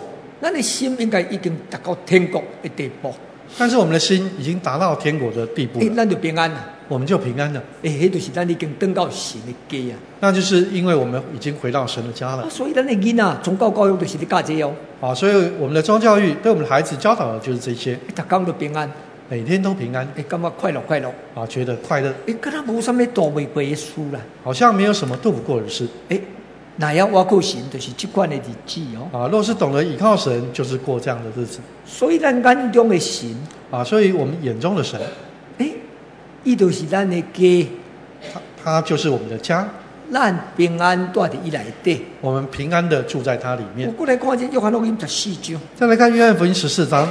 咱的心应该已经达到天国的地步， 但是我们的心已经达到天国的地步诶， 了， 咱就平安了。 我们就平安了。 诶，迄就是咱已经登到神的家啊。 那就是因为我们已经回到神的家了啊，所以咱的囡仔宗教教育就是咧教这哦， 啊，所以我们的宗教育对我们的孩子教导的就是这些， 逐工都平安， 每天都平安诶，感觉快乐快乐， 啊，觉得快乐， 诶，敢若无啥物大未过的事啦。 好像没有什么渡不过的事诶，那要我靠神，就是即款的日子哦。 啊。若是懂得倚靠神，就是过这样的日子所以咱眼中的神， 啊。所以我们眼中的神， 诶，伊就是咱的家， 他他就是我们的家， 咱平安住伫伊内底。 我们平安的住在他里面。 我过来看这约翰福音十四章， 再来看约翰福音十四章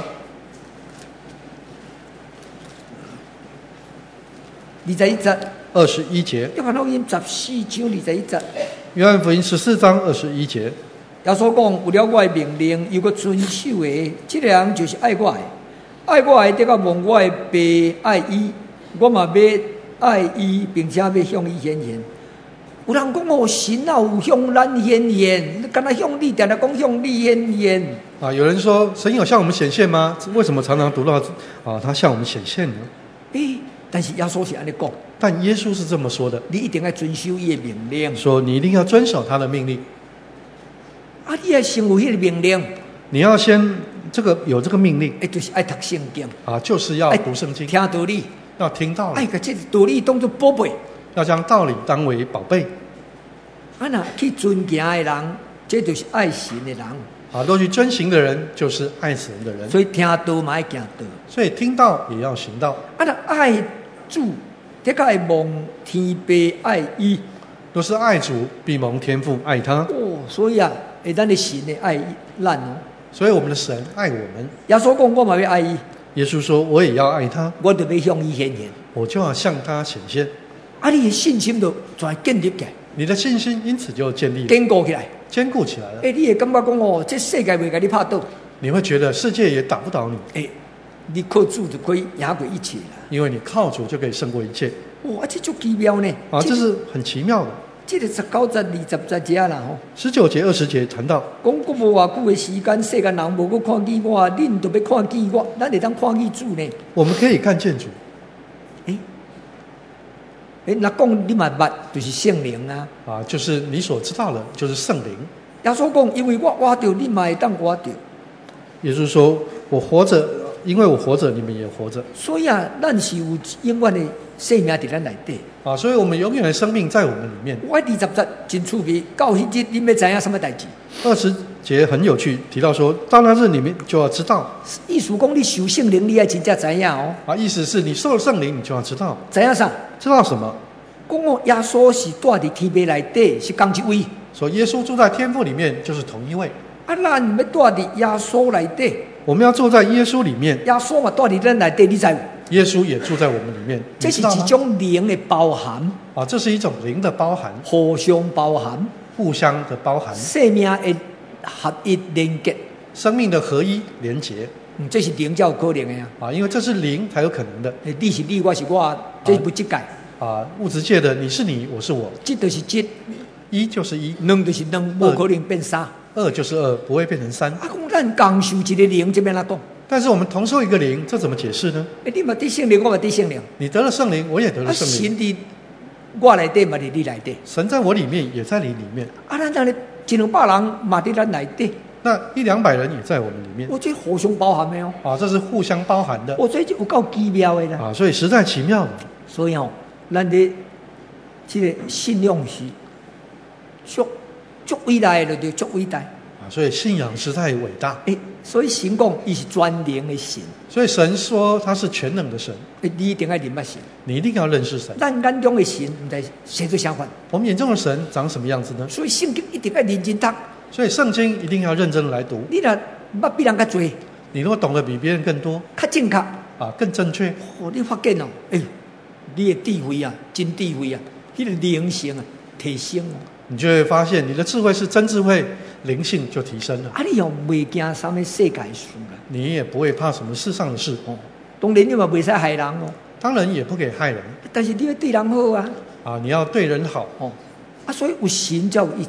二十一节。 二十一节， 约翰福音十四章二十一节， 约翰福音十四章二十一节， 耶稣讲：有了我的命令，又个遵守的，这个人就是爱我的。爱我的，得个望我的爸爱伊，我嘛要爱伊，并且要向伊显现。有人讲哦，神哪有向咱显现？你敢若向你，定定讲向你显现。 啊，有人说神有向我们显现吗？为什么常常读到啊，他向我们显现呢？ 诶，但是耶稣是安尼讲， 但耶稣是这么说的， 你一定要遵守伊的命令。 说你一定要遵守他的命令， 啊，你要成为迄个命令， 你要先这个有这个命令诶，就是爱读圣经， 啊，就是要爱读圣经， 听道理， 要听道理， 爱把这个道理当作宝贝。 要将道理当为宝贝啊，那去遵行的人，这就是爱神的人。 啊，都去遵行的人就是爱神的人， 所以听道嘛要行道。 所以听道也要行道。 啊，那爱主，这个会望天父爱伊。 若是爱主，必蒙天父爱他。 哦，所以啊，会咱的神的爱咱哦。 所以我们的神爱我们。 耶稣讲，我嘛要爱伊， 耶稣说，我也要爱他， 我就要向伊显现。 我就要向他显现。 啊，你的信心就全建立起来， 你的信心因此就建立了， 坚固起来。 坚固起来了。 诶，你会感觉讲哦，这世界袂甲你拍倒。 你会觉得世界也打不倒你， 诶，你靠主就可以赢过一切啦。 因为你靠主就可以胜过一切。 哇，这足奇妙呢！ 啊，这是很奇妙的。 这个十九节、二十节节啦吼。 十九节、二十节谈到， 讲过无偌久的时间，世间人无去看见我，恁就要看见我，咱会当看见主呢。 我们可以看见主。 诶诶，那讲你嘛捌，就是圣灵啊。 啊，就是你所知道的，就是圣灵。 耶稣讲，因为我活着，你嘛会当活着。 耶稣说：“我活着，因为我活着，你们也活着。” 所以啊，咱是有永远的生命伫咱内底。 啊，所以我们永远的生命在我们里面。 我二十节真趣味，到迄日你要知影什么代志？ 二十节很有趣，提到说，到那日你们就要知道。 意思讲，你受圣灵，你要真正知影哦。 啊，意思是你受了圣灵，你就要知道。 知影啥？ 知道什么？ 讲哦，耶稣是住伫天父内底，是同一位。 说耶稣住在天父里面，就是同一位。 啊，咱要住伫耶稣内底， 我们要住在耶稣里面， 耶稣嘛住伫咱内底，你知无？ 耶稣也住在我们里面。 这是一种灵的包含啊，这是一种灵的包含， 互相包含， 互相的包含， 生命的合一连结， 生命的合一连结。 嗯，这是灵才有可能的啊！ 啊，因为这是灵才有可能的。 你是你，我是我，这是不即界。 啊，物质界的你是你，我是我， 即就是即， 一就是一， 两就是两，无可能变三。 二就是二，不会变成三。 啊，讲咱共受一个灵，这边来讲。 但是我们同受一个灵，这怎么解释呢？ 诶，你嘛得圣灵，我嘛得圣灵。 你得了圣灵，我也得了圣灵。 神伫我内底嘛，伫你内底。 神在我里面，也在你里面。 啊，咱这里一两百人嘛伫咱内底。 那一两百人也在我们里面。 我这互相包含的哦。 啊，这是互相包含的。 我这就有够奇妙的啦。 啊，所以实在奇妙的。 所以哦，咱的这个信仰是足足伟大的，就足伟大。 啊，所以信仰实在伟大。 诶，所以神讲伊是全能的神。 所以神说他是全能的神。 诶，你一定要认识神。 你一定要认识神。 咱眼中的神，唔知写做相反。 我们眼中的神长什么样子呢？ 所以圣经一定要认真读。 所以圣经一定要认真来读。 你若捌比人较多， 你如果懂得比别人更多， 较正确啊，更正确， 哦，你发现哦，诶，你的智慧啊，真智慧啊，迄、那个灵性啊，提升哦。 你就会发现你的智慧是真智慧，灵性就提升了。 啊，你又袂惊啥物世界事啦？ 你也不会怕什么世上的事哦。当然你嘛袂使害人哦。 当然也不给害人。 但是你要对人好啊。 啊，你要对人好哦。啊，所以有神才有一切。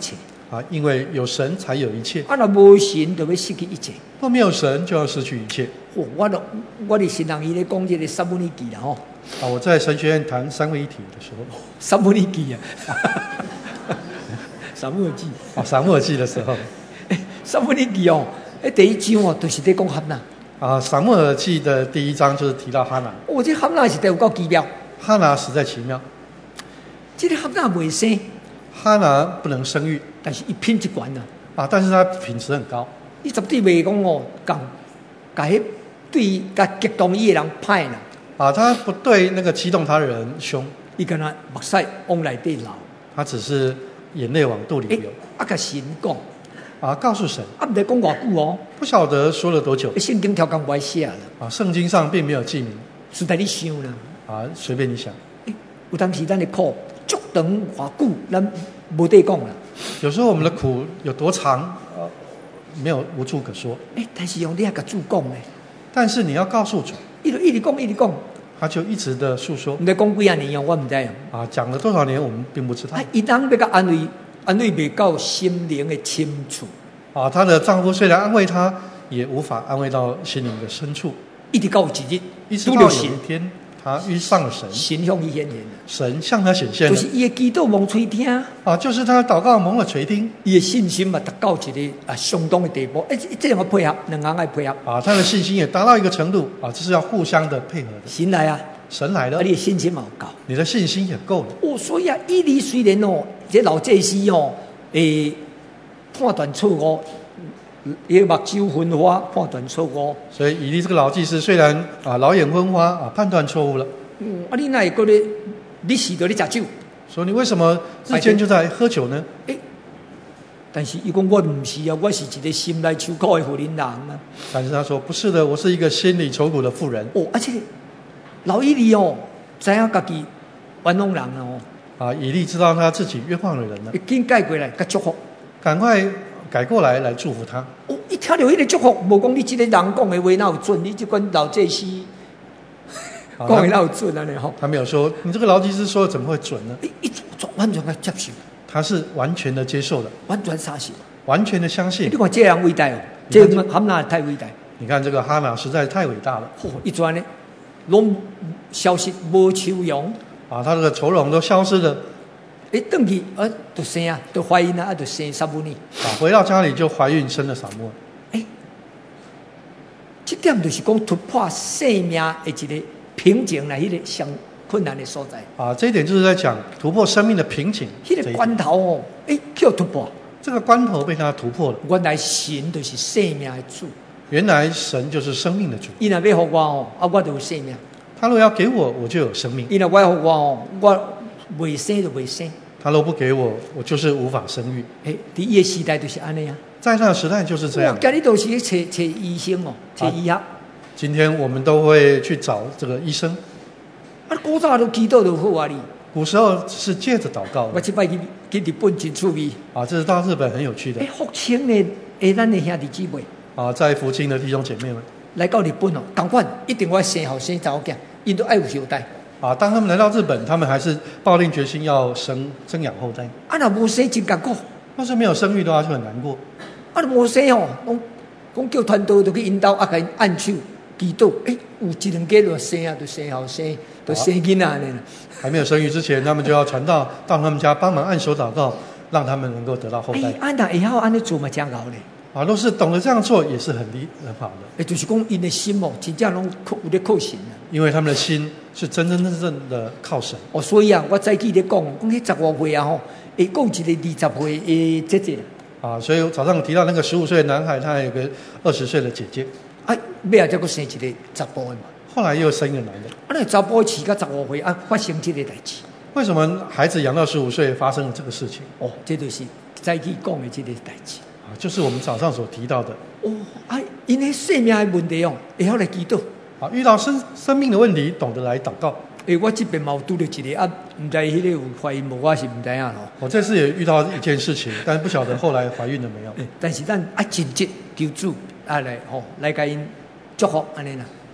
啊，因为有神才有一切， 啊，若无神就要失去一切。 若没有神就要失去一切。 哦，我都我哋新人伊咧讲这个三分一记啦吼， 啊，我在神学院谈三位一体的时候， 三分一记啊，三分一记啊，撒母耳记的时候， 三分一记哦，诶，第一章哦，就是在讲哈拿。 啊，撒母耳记的第一章就是提到哈拿。 哦，这哈拿是得有够奇妙， 哈拿实在奇妙， 这个哈拿未生， 哈拿不能生育但是伊品质悬啊。 啊，但是他品质很高。 你绝对袂讲哦，讲甲迄对甲激动伊的人歹啦。 啊，他不对那个激动他的人凶， 伊敢若目屎往内底流， 他只是眼泪往肚里诶流。， 啊，甲神讲， 啊，告诉神， 啊，毋知讲偌久哦， 不晓得说了多久圣经条讲不爱写啦， 啊，圣经上并没有记明是在你想啦。 啊，随便你想。 诶，有当时咱的苦足长偌久，咱无得讲啦。 有时候我们的苦有多长，呃，没有无处可说。 诶，但是用你遐甲主讲咧， 但是你要告诉主， 伊就一直讲，一直讲， 他就一直的诉说毋知讲几啊年哦，我毋知啊。 啊，讲了多少年我们并不知道啊，伊当要甲安慰，安慰袂到心灵的深处， 啊。她的丈夫虽然安慰她，也无法安慰到心灵的深处。 一直到有一日， 一直到有拄着神， 一天，她遇上了神， 神向伊显现了， 神向她显现了就是伊的祈祷蒙垂听。 啊，就是她祷告蒙了垂听伊的信心嘛，达到一个啊相当的地步。诶，这两个配合，两人爱配合。 啊，她的信心也达到一个程度啊，这是要互相的配合的。 神来啊，啊， 神来了你，的信心嘛有够。 你的信心也够了。 哦，所以啊，伊利虽然哦，这老祭司哦，诶，判断错误，伊目睭昏花，判断错误。 所以以利这个老祭司虽然啊老眼昏花啊，判断错误了， 嗯，啊，你哪会觉得你是着咧食酒？ 说你为什么日间就在喝酒呢？ 诶，但是伊讲我毋是啊，我是一个心内受苦的妇人人啊。 但是他说不是的，我是一个心里愁苦的妇人哦，而且老伊利哦，知影家己冤枉人哦， 啊。以利知道他自己冤枉了人了， 会紧改过来，甲祝福。 赶快改过来来祝福他。 哦，一听到迄个祝福，无讲你即个人讲的话哪有准，你即款老祭司啊讲的哪有准安尼吼？ 他没有说你这个老祭司说的怎么会准呢？ 一一完全嘅接受， 他是完全的接受的， 完全相信。 完全的相信你。看这人伟大哦，这个含纳太伟大。 你看这个哈拿实在太伟大了嚯、哦，一转呢，拢消失无愁容。 啊，他这个愁容都消失了一转去，啊，就生啊，就怀孕啊，啊，就生三母呢。 啊，回到家里就怀孕生了撒母耳。 诶，这点就是讲突破生命的一个瓶颈来，迄个上困难的所在。 啊，这一点就是在讲突破生命的瓶颈。 迄个关头哦，诶，叫突破。 这个关头被他突破了。 原来神就是生命的主， 原来神就是生命的主。 伊若要互我哦，啊，我就有生命； 他若要给我，我就有生命； 伊若我互我哦，我未生就未生。 他若不给我，我就是无法生育。 诶，伫伊的时代就是安尼啊。 在那个时代就是这样我。今日都是去找找医生哦，找医学。 今天我们都会去找这个医生。 啊，古早都祈祷就好啊！你， 古时候是借着祷告的我即摆去去日本真趣味。 啊，这是到日本很有趣的诶，福清的诶，咱的兄弟姊妹啊，在福清的弟兄姐妹们来到日本哦，同款一定要生后生查某囝，因都爱有后代。 啊，当他们来到日本，他们还是抱定决心要生生养后代。 啊，若无生真艰苦， 要是没有生育的话，就很难过。 啊，若无生哦，讲讲叫团队就去引导，啊，甲因按手祈祷，诶，有一两家就生啊，就生后生，就生囡仔安尼啦。 还没有生育之前，他们就要传道到他们家帮忙按手祷告，让他们能够得到后代。 哎，啊，若会晓安尼做嘛，真熬咧。 啊，若是懂得这样做，也是很厉很好的。 诶，就是讲因的心哦，真正拢靠有咧靠神啊。 因为他们的心是真真正正的靠神。 哦，所以啊，我早起咧讲，讲迄十五岁啊吼，会讲一个二十岁的姐姐啊，所以我早上提到那个十五岁的男孩，他还有个二十岁的姐姐。 啊，尾啊，再佫生一个查甫的嘛。 后来又生一个男的。 啊，那查甫饲到十五岁啊，发生这个代志。 为什么孩子养到十五岁发生了这个事情？ 哦，这就是早起讲的这个代志。 啊，就是我们早上所提到的。 哦，啊，因迄生命的问题哦，会晓来祈祷。 啊，遇到生生命的问题，懂得来祷告。 诶，我这边嘛有拄到一个啊，毋知迄个有怀孕无，我是毋知影咯。 我这次也遇到一件事情，但不晓得后来怀孕了没有。 但是咱啊，尽职求主啊来吼，来甲因祝福安尼啦。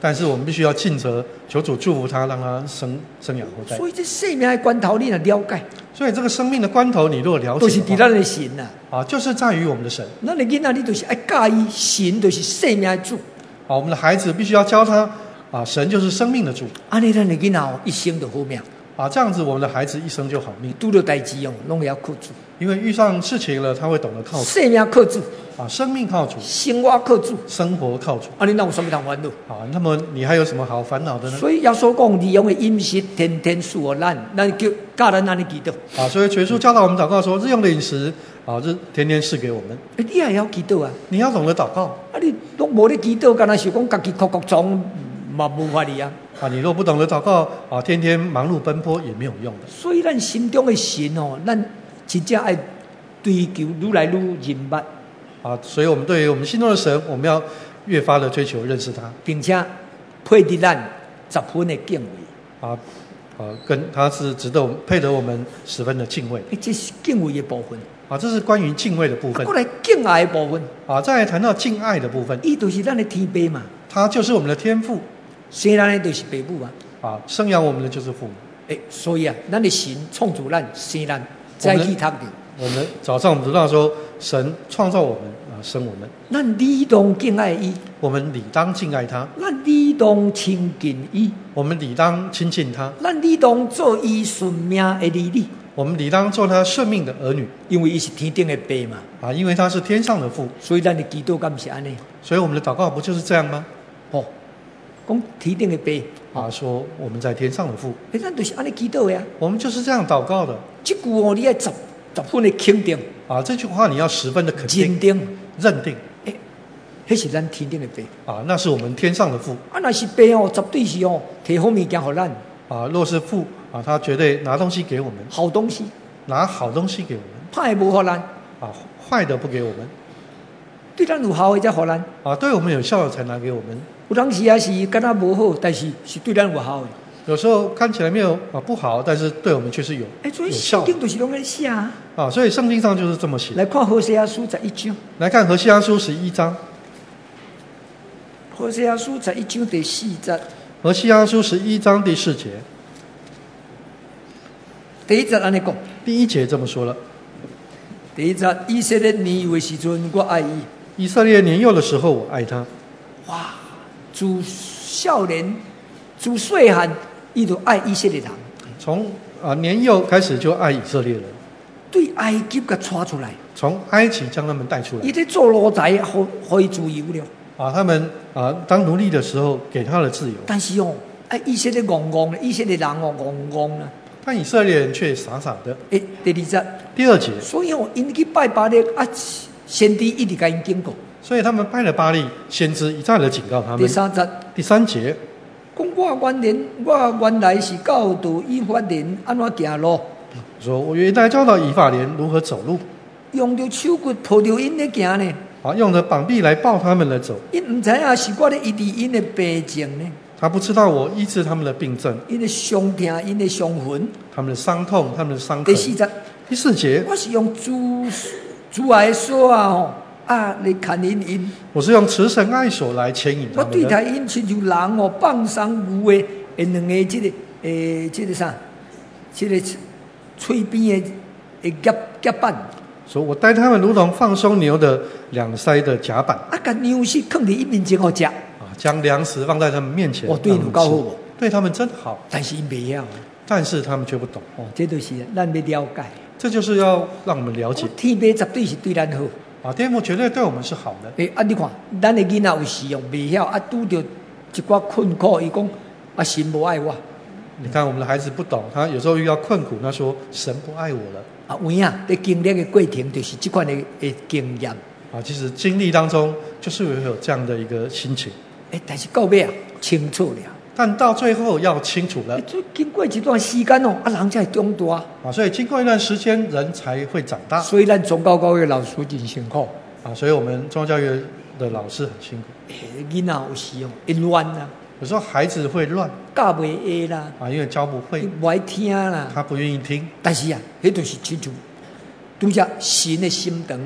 但是我们必须要尽责，求主祝福他，让他生生养后代。 所以这生命的关头你若了解， 所以这个生命的关头，你如果了解的话， 都是伫咱的神呐、 啊，啊，就是在于我们的神。 咱的囡仔你就是爱介意神就是生命的主， 啊，我们的孩子必须要教他，啊，神就是生命的主。 安尼咱的囡仔哦一生就好命， 啊，这样子我们的孩子一生就好命。 拄到代志哦，拢会要靠主。 因为遇上事情了，他会懂得靠主。 生命靠主， 啊，生命靠主， 生活靠主， 生活靠主。 啊，你哪有什么通烦恼？ 啊，那么你还有什么好烦恼的呢？ 所以耶稣讲利用的饮食，天天赐予咱，咱叫教咱安尼祈祷。 啊，所以耶稣教导我们祷告说，日用的饮食，啊，日天天赐给我们。 欸、你也要祈祷啊！ 你要懂得祷告。 啊，你拢无咧祈祷，干那想讲家己哭哭装，嘛无法哩啊！ 啊，你若不懂得祷告，啊，天天忙碌奔波也没有用的。 所以咱心中的神哦，咱真正爱追求愈来愈认捌。 啊，所以我们对于我们心中的神，我们要越发的追求认识他， 并且配得咱十分的敬畏。 啊，啊，跟他是值得我们配得我们十分的敬畏。 欸、这是敬畏的部分。 啊，这是关于敬畏的部分。 过来敬爱的部分。 啊，再来谈到敬爱的部分， 伊就是咱的天父嘛， 他就是我们的天父。 生咱的就是父母啊。 啊，生养我们的就是父母。 诶、欸，所以啊，咱的神创造咱，生咱，再去读的。 我们早上我们知道说，神创造我们啊，生我们。 咱理当敬爱伊， 我们理当敬爱他。 咱理当亲近伊， 我们理当亲近他。 咱理当做伊顺命的儿女， 我们理当做他顺命的儿女， 因为伊是天顶的爸嘛。 啊，因为他是天上的父， 所以咱的祈祷敢不是安尼？ 所以我们的祷告不就是这样吗？ 哦，讲天顶的爸， 啊，说我们在天上的父， 诶，咱就是安尼祈祷的啊。 我们就是这样祷告的。 这句哦，你要十十分的肯定啊，这句话你要十分的肯定、 认定、 认定。 诶，迄是咱天顶的爸啊，那是我们天上的父。 啊，那是爸哦，绝对是哦，提好物件给咱。 啊，若是父啊，他绝对拿东西给我们， 好东西， 拿好东西给我们， 歹无给咱， 啊，坏的不给我们， 对咱有效的才给咱。 啊，对我们有效的才拿给我们。 有当时也是敢若无好，但是是对咱有效的。 有时候看起来没有啊不好，但是对我们却是有哎，所以有效的圣经就是拢在写啊。 啊，所以圣经上就是这么写。 来看何西阿书十一章， 来看何西阿书十一章， 何西阿书十一章第四节， 何西阿书十一章第四节， 第一节安尼讲， 第一节这么说了： 第一节以色列年幼的时阵，我爱伊。 以色列年幼的时候，我爱他。 哇，自少年、自细汉，伊就爱以色列人。 从啊年幼开始就爱以色列人， 对埃及给带出来， 从埃及将他们带出来。 伊在做奴才，可可以自由了。 啊，他们啊当奴隶的时候给他了自由， 但是哦，哎，以色列戆戆的，以色列人哦戆戆啦。 但以色列人却傻傻的。 诶，第二节， 第二节， 所以哦，因去拜巴力啊，先知一直甲因警告。 所以他们拜了巴力，先知一再的警告他们。 第三节， 第三节， 讲我原来我原来是教导以法莲安怎行路， 说我原来教导以法莲如何走路， 用着手骨抱着因咧行呢。 啊，用着膀臂来抱他们来走。 因唔知影是我咧医治因的病症呢， 他不知道我医治他们的病症， 因的伤痛，因的伤痕。 他们的伤痛，他们的伤痕。 第四节， 第四节， 我是用主主爱的手啊吼啊来牵引因。 我是用慈神爱手来牵引他我对们的。 待因亲像人哦放松牛的，诶两个即、这个诶即、这个啥，即、这个嘴边的诶夹夹板。 说我带他们如同放松牛的两腮的甲板， 啊，甲粮食放伫伊面前好食， 啊，将粮食放在他们面前。 哦，对你有够好无？ 对他们真好， 但是因袂晓， 但是他们却不懂。 哦，这就是咱要了解。 这就是要让我们了解天父绝对是对咱好。 啊，天父绝对对我们是好的。 诶，啊，你看，咱的囡仔有时用袂晓，啊，拄着一寡困苦，伊讲啊，神无爱我。 你看我们的孩子不懂，他有时候遇到困苦，他说神不爱我了。 啊，有影在经历的过程，就是这款的的经验。 啊，其实经历当中就是会有这样的一个心情。 诶，但是到尾啊，清楚了。 但到最后要清楚了， 经过一段时间哦，啊，人才会长大啊，所以经过一段时间，人才会长大。 所以咱宗教教育老师真辛苦啊，所以我们宗教教育的老师很辛苦。 囡仔有时哦，会乱啦， 有时候孩子会乱， 教袂会啦， 啊，因为教不会， 不爱听啦， 他不愿意听。 但是啊，迄就是亲像拄则神的心肠啦。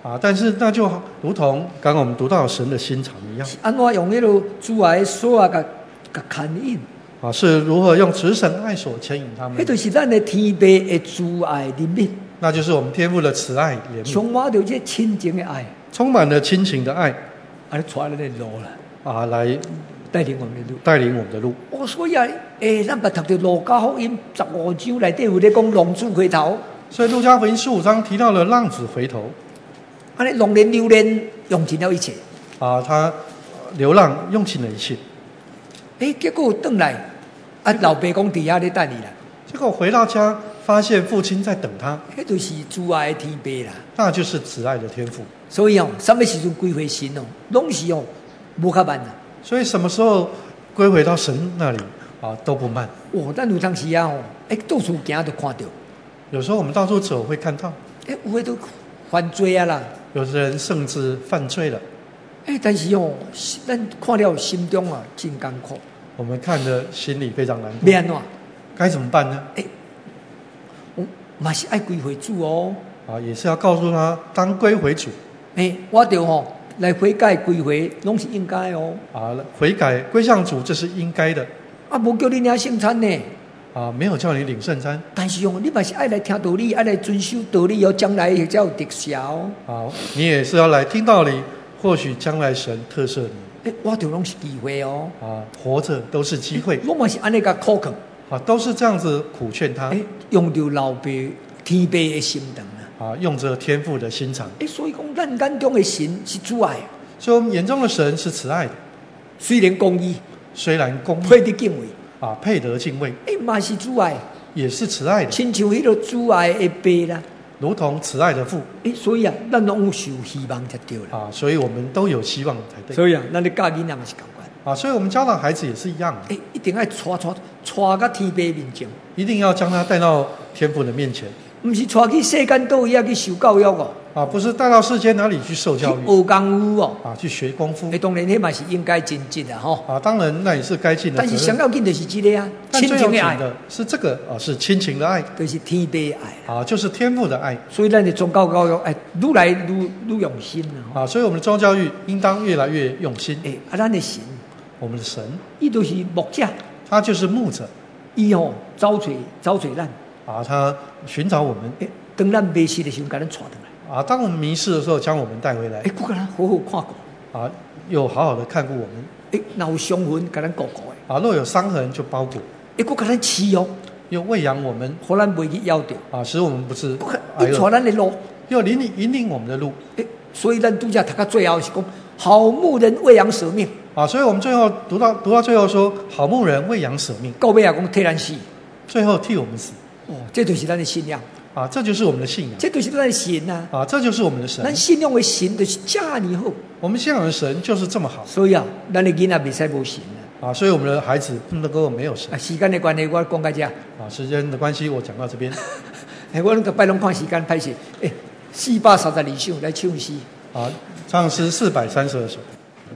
啊，但是那就如同刚刚我们读到神的心肠一样， 安怎用迄个主爱的锁啊，甲甲牵引？ 啊，是如何用慈神爱所牵引他们？ 迄就是咱的天父的主爱怜悯， 那就是我们天父的慈爱怜悯， 充满着这亲情的爱， 充满了亲情的爱， 啊，带咱的路啦， 啊，来带领我们的路。 带领我们的路。 哦，所以啊，诶，咱捌读到路加福音十五章内底有咧讲浪子回头， 所以路加福音十五章提到了浪子回头， 安尼浪人流连用尽了一切， 啊，他流浪用尽了一切， 诶，结果转来，啊，老爸讲伫遐咧等你啦， 结果回到家发现父亲在等他， 迄就是主爱的天父啦。 那就是慈爱的天父。 所以哦，什么时阵归回神哦，拢是哦无较慢啦。 所以什么时候归回到神那里啊都不慢。 哦，咱有当时啊哦，诶，到处行都看到， 有时候我们到处走会看到， 诶，有诶都犯罪啊啦。 有的人甚至犯罪了， 诶，但是哦，咱看了心中啊真艰苦， 我们看的心里非常难过。 要安怎？ 该怎么办呢？ 诶，我嘛是爱归回主哦。 啊，也是要告诉他，当归回主。 诶，我着吼来悔改归回，拢是应该哦。 啊，悔改归向主，这是应该的。 啊，无叫你领圣餐呢。 啊，没有叫你领圣餐。 但是哦，你嘛是爱来听道理，爱来遵守道理哦，将来才有得效哦。 好，你也是要来听道理，或许将来神特赦你。 诶，我着拢是机会哦。 啊，活着都是机会。 我嘛是安尼甲苦劝。 啊，都是这样子苦劝他。 诶，用着老爸天父的心肠啦。 啊，用着天父的心肠。 诶，所以讲咱眼中的神是主爱， 所以我们眼中的神是慈爱的， 虽然公义， 虽然公义， 配得敬畏， 啊，配得敬畏， 诶，嘛是主爱， 也是慈爱的， 亲像迄个主爱的爸啦。 如同慈爱的父。 诶，所以啊，咱拢有受希望才对啦。 啊，所以我们都有希望才对。 所以啊，咱咧教囡仔嘛是共款。 啊，所以我们教导孩子也是一样的。 诶，一定要带带带到天父面前， 一定要将他带到天父的面前。 毋是带去世间倒位啊去受教育哦。 啊，不是带到世间哪里去受教育， 去学功夫哦。 啊，去学功夫。 诶，当然迄嘛是应该尽职的吼。 啊，当然那也是该尽的责任。 但是上要紧就是这个啊，亲情的爱， 是这个啊，是亲情的爱， 就是天父的爱啊，就是天父的爱。 所以咱的宗教教育，哎，愈来愈愈用心了。 啊，所以我们的宗教教育应当越来越用心。 哎，啊，咱的神， 我们的神， 伊就是牧者， 他就是牧者， 伊吼找找找找咱， 啊，他寻找我们。 哎，当咱迷失的时候，把咱带回来。 啊，当我们迷失的时候，将我们带回来。 哎，佫甲咱好好看过。 啊，又好好的看顾我们。 哎，若有伤痕，甲咱顾顾的。 啊，若有伤痕就包裹。 哎，佫甲咱饲养， 又喂养我们， 互咱袂去夭掉。 啊，使我们不是哎，带咱的路， 又引领引领我们的路。 哎，所以咱拄则读到最后是讲，好牧人喂养舍命。 啊，所以我们最后读到读到最后说，好牧人喂养舍命。 到尾也讲替咱死， 最后替我们死。 哦，这就是咱的信仰。 啊，这就是我们的信仰， 这就是咱的神啊！ 啊，这就是我们的神。 咱信仰的神就是这么好， 我们信仰的神就是这么好。 所以啊，咱的囡仔袂使无神啊，所以我们的孩子不能够没有神。 啊，时间的关系，我讲到这。啊， 时间的关系，我讲到这边。 哎，我拢逐摆拢看时间，歹势。哎，四百三十二首来唱诗。 啊，唱诗四百三十二首。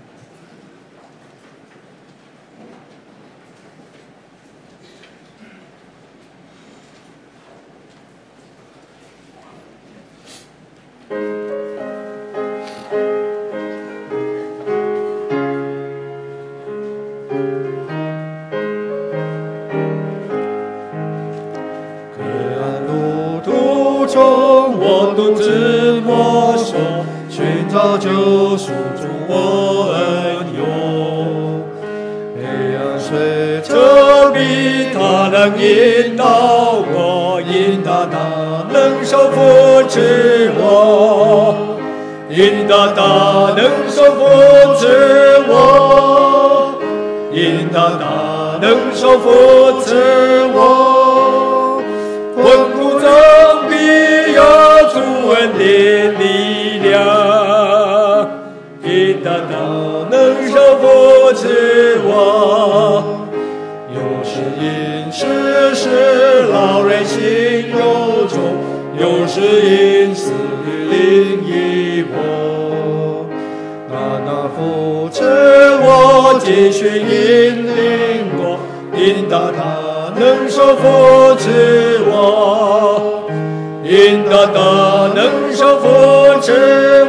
独自摸索，寻找救赎主我恩友。黑暗随着逼，他能引导我，引导他能手扶持我，引导他能手扶持我，引导他能手扶持我，困苦中必有主恩的力量，引导他能手扶持我。有时因事使老人心忧愁，有时因思虑灵疑我。那那扶持我，继续引领我，引导他能手扶持我，引导他能手扶持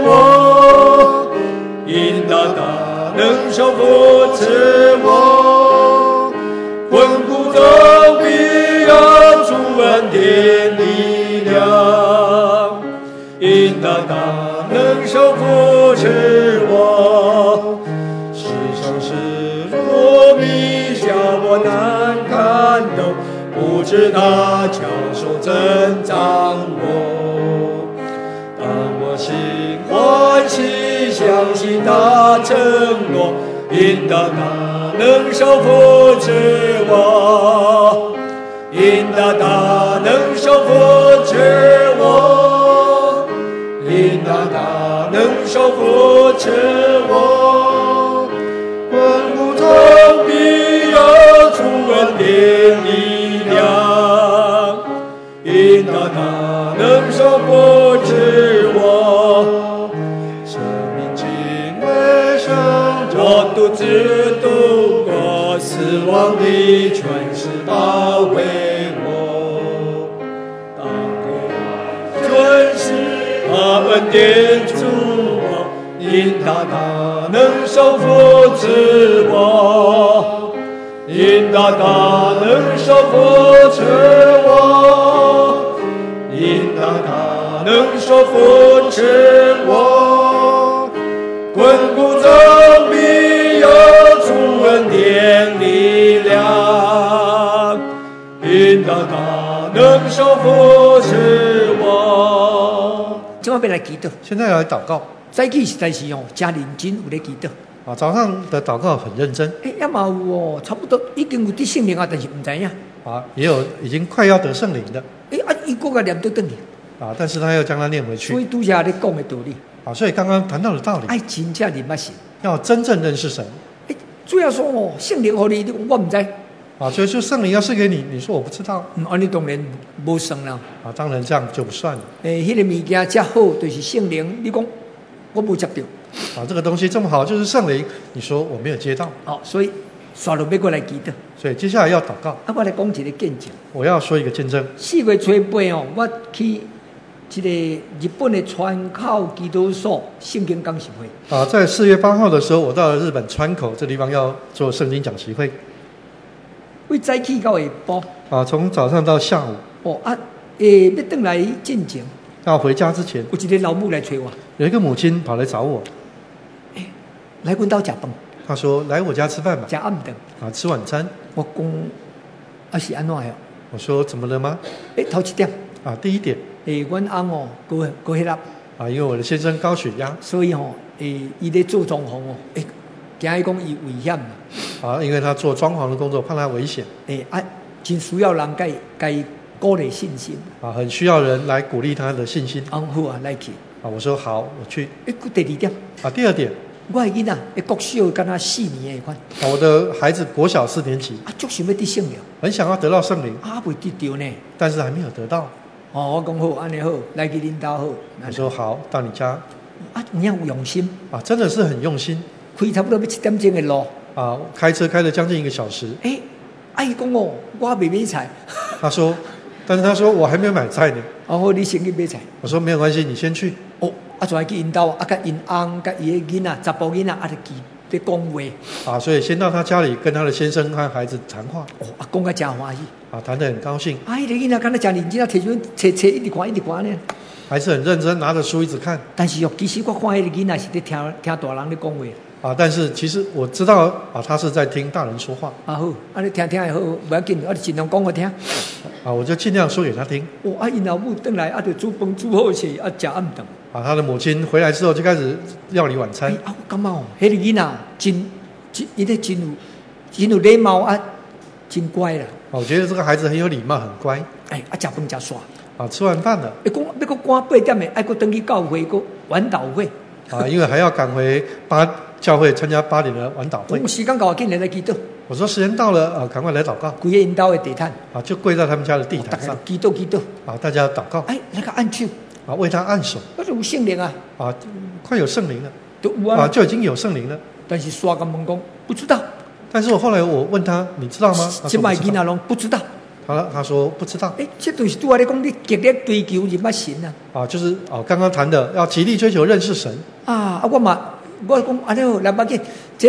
手扶持我，困苦中必有主恩典力量，因他大能手扶持我，世上事如迷下我难看透，不知他巧手怎掌握。当我心欢喜，相信他承诺，因他大能手扶持我，因他大能手扶持我，因他大能手扶持我，困苦中必有主恩典力量，因他大能手扶持我，生命经为生，我独自度过死亡的权势包围我，当给尊师把恩典助我，因他大能手扶持我，因他大能手扶持我，因他大能手扶持我，困苦中必有主恩典力量，因他大能手扶持我。 今晚要来祈祷， 现在来祷告早起实在是哦，真认真有咧祈祷。 啊！早上的祷告很认真诶，也嘛有哦，差不多已经有得圣灵啊，但是唔知影。 啊，也有已经快要得圣灵的诶，啊，伊个个念倒转去， 啊，但是他要将它念回去所以拄下咧讲的道理， 啊。所以刚刚谈到的道理， 爱真正认捌神。 要真正认识神诶，主要说哦，圣灵互你，你讲我唔知。 啊。所以就圣灵要赐给你，你说我不知道嗯，安尼当然无算啦。 啊，当然这样就不算了诶，迄、那个物件遮好，就是圣灵。你讲我无接到， 啊。这个东西这么好，就是圣灵，你说我没有接到， 哦，所以刷落要过来祈祷。 所以接下来要祷告。 啊，我来讲一个见证。 我要说一个见证， 四月初八哦，我去一个日本的川口基督所圣经讲习会。 啊，在四月八号的时候，我到了日本川口这地方要做圣经讲习会为早起到下晡。 啊，从早上到下午哦啊，诶，要转来进前， 要回家之前， 有一个老母来找我， 有一个母亲跑来找我， 来阮兜食饭， 她说来我家吃饭吧， 食暗顿。 啊，吃晚餐。 我讲啊是安怎样？ 我说怎么了吗？ 诶，头一点， 啊，第一点诶，阮翁哦高高血压， 啊，因为我的先生高血压所以吼，诶，伊咧做装潢哦，诶，惊伊讲伊危险啦， 啊，因为他做装潢的工作，怕他危险诶啊，真需要人甲伊甲伊鼓励信心。 啊，很需要人来鼓励他的信心啊好啊，来去。 啊。我说好，我去诶，佫第二点， 啊。第二点我的囡仔诶国小敢若四年诶款， 啊，我的孩子国小四年级， 啊，足想要得圣灵， 很想要得到圣灵， 啊，未得着呢。 但是还没有得到。 哦，我讲好，安尼好，来去恁兜好。 我说好，到你家啊，有影有用心， 啊，真的是很用心开差不多要七点钟的路。 啊，开车开了将近一个小时。 诶，啊伊讲哦，我未买菜。 他说，但是他说我还没有买菜呢。 哦，好，你先去买菜。 我说没有关系，你先去。 哦，啊，就去因兜，啊，甲因翁，甲伊的囡仔，查甫囡仔，啊，就记咧讲话。 啊，所以先到他家里跟他的先生和孩子谈话。 哦，啊，讲甲真欢喜。 啊，谈得很高兴。 啊，迄个囡仔敢若真认真，啊，摕出册册一直看，一直看呢。 还是很认真，拿着书一直看。 但是哦，其实我看迄个囡仔是咧听听大人咧讲话。 啊，但是其实我知道啊，他是在听大人说话。 啊好，啊你听听也好，不要紧，啊你尽量讲我听。 啊，我就尽量说给他听。 哦，啊因老母回来，啊就煮饭煮好势，啊食暗顿。 啊，他的母亲回来之后就开始料理晚餐。 哎、啊，我感觉哦，迄个囡仔真真，伊咧真有真有礼貌啊，真乖啦。 啊，我觉得这个孩子很有礼貌，很乖。 哎，啊食饭食煞。 啊，吃完饭了。 伊讲要搁赶八点的，爱搁登去教会，搁晚祷会。 啊，因为还要赶回八教会参加八点的晚祷会。 我时间到，紧来来祈祷。 我说时间到了，啊，赶快来祷告。 跪在因兜的地毯。 啊，就跪在他们家的地毯上。 祈祷祈祷。 啊，大家祷告。 哎，那个按手。 啊，为他按手。 那就有圣灵啊。 啊，快有圣灵了。 都有啊。 啊，就已经有圣灵了。 但是刷跟问讲不知道。 但是我后来我问他，你知道吗？ 这摆囡仔拢不知道。 他他说不知道。 哎，这就是对我来讲，你极力追求认捌神啊。 啊，就是哦，刚刚谈的要极力追求认识神。 啊啊，我嘛，我讲安尼好，来把紧，这吼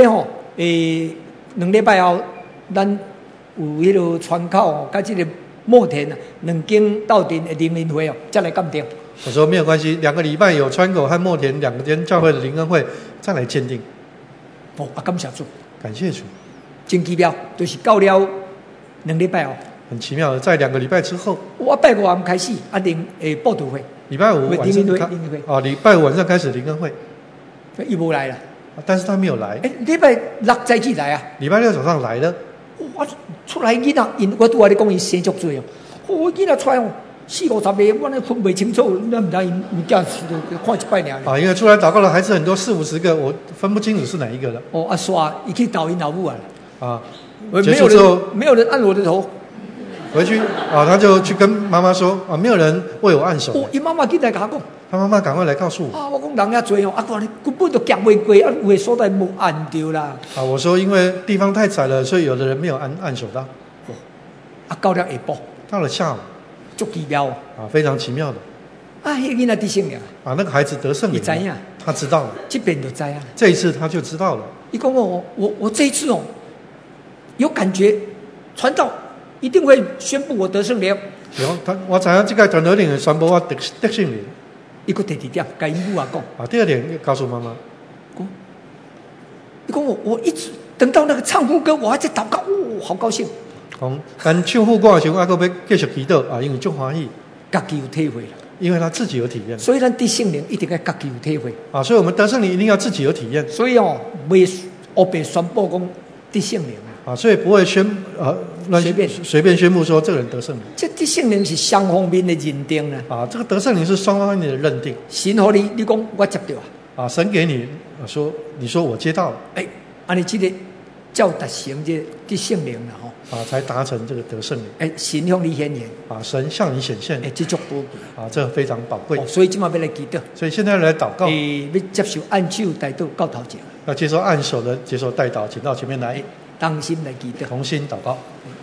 诶，两礼拜后，咱有迄个川口哦，甲这个墨田啊，两间斗阵的灵恩会哦，再来鉴定。 我说没有关系，两个礼拜有川口和墨田两间教会的灵恩会再来鉴定。 哦，啊，感谢主， 感谢主， 真奇妙，就是到了两礼拜哦。 很奇妙的，在两个礼拜之后， 我拜五暗开始啊，灵诶报道会。 礼拜五晚上开哦，礼拜五晚上开始灵恩会， 伊无来了， 但是他没有来。 诶，礼拜六早起来啊， 礼拜六早上来了。 我出来囡仔，因我拄仔咧讲伊生足多哦，我囡仔出来哦，四五十个，我咧分袂清楚，咱毋知因物件看一摆尔。 啊，因为出来祷告的孩子很多，四五十个，我分不清楚是哪一个了。 哦，啊刷，伊去导因老母啊。 啊， 结束之后没有人按我的头。 回去啊，他就去跟妈妈说啊，没有人为我按手。 哦，伊妈妈进来甲我讲， 他妈妈赶快来告诉我。 啊，我讲人遐多哦，啊，我根本都行袂过，啊，有的所在无按到啦。 啊，我说因为地方太窄了，所以有的人没有按按手到。 哦，啊，到了下晡， 到了下午， 足奇妙哦。 啊，非常奇妙的。 啊，迄个囡仔得圣灵啊，那个孩子得圣灵， 你知影？ 他知道了， 这边就知啊。 这一次他就知道了。 伊讲我我我这一次哦，有感觉，传道一定会宣布我得圣灵。 有他，我知影这个传道人宣布我得得圣灵。 伊个第二点，甲因母啊讲。 啊，第二点告诉妈妈。 讲，伊讲我我一直等到那个唱副歌，我还在祷告，哦，好高兴。 讲，但唱副歌的时候，阿哥要继续祈祷啊，因为足欢喜。 家己有体会了。 因为他自己有体验， 所以咱得圣灵一定要家己有体会啊！所以我们得圣灵一定要自己有体验。 所以哦，未黑白宣布讲得圣灵啊，所以不会宣呃随便随便宣布说这个人得圣灵。 这得圣灵是双方面的认定呢。 啊，这个得圣灵是双方面的认定。 神给你，你讲我接到啊。啊，神给你说，你说我接到了。 哎，安尼这个照达成这得圣灵了吼。 啊，才达成这个得圣灵。 哎，神向你显现。 啊，神向你显现。 哎，这足宝贵。 啊，这非常宝贵。 哦，所以今晚要来祈祷。 所以现在来祷告。 诶，要接受按手带祷到头前。 要接受按手的接受代祷，请到前面来。 当心来祈祷。 同心祷告。 嗯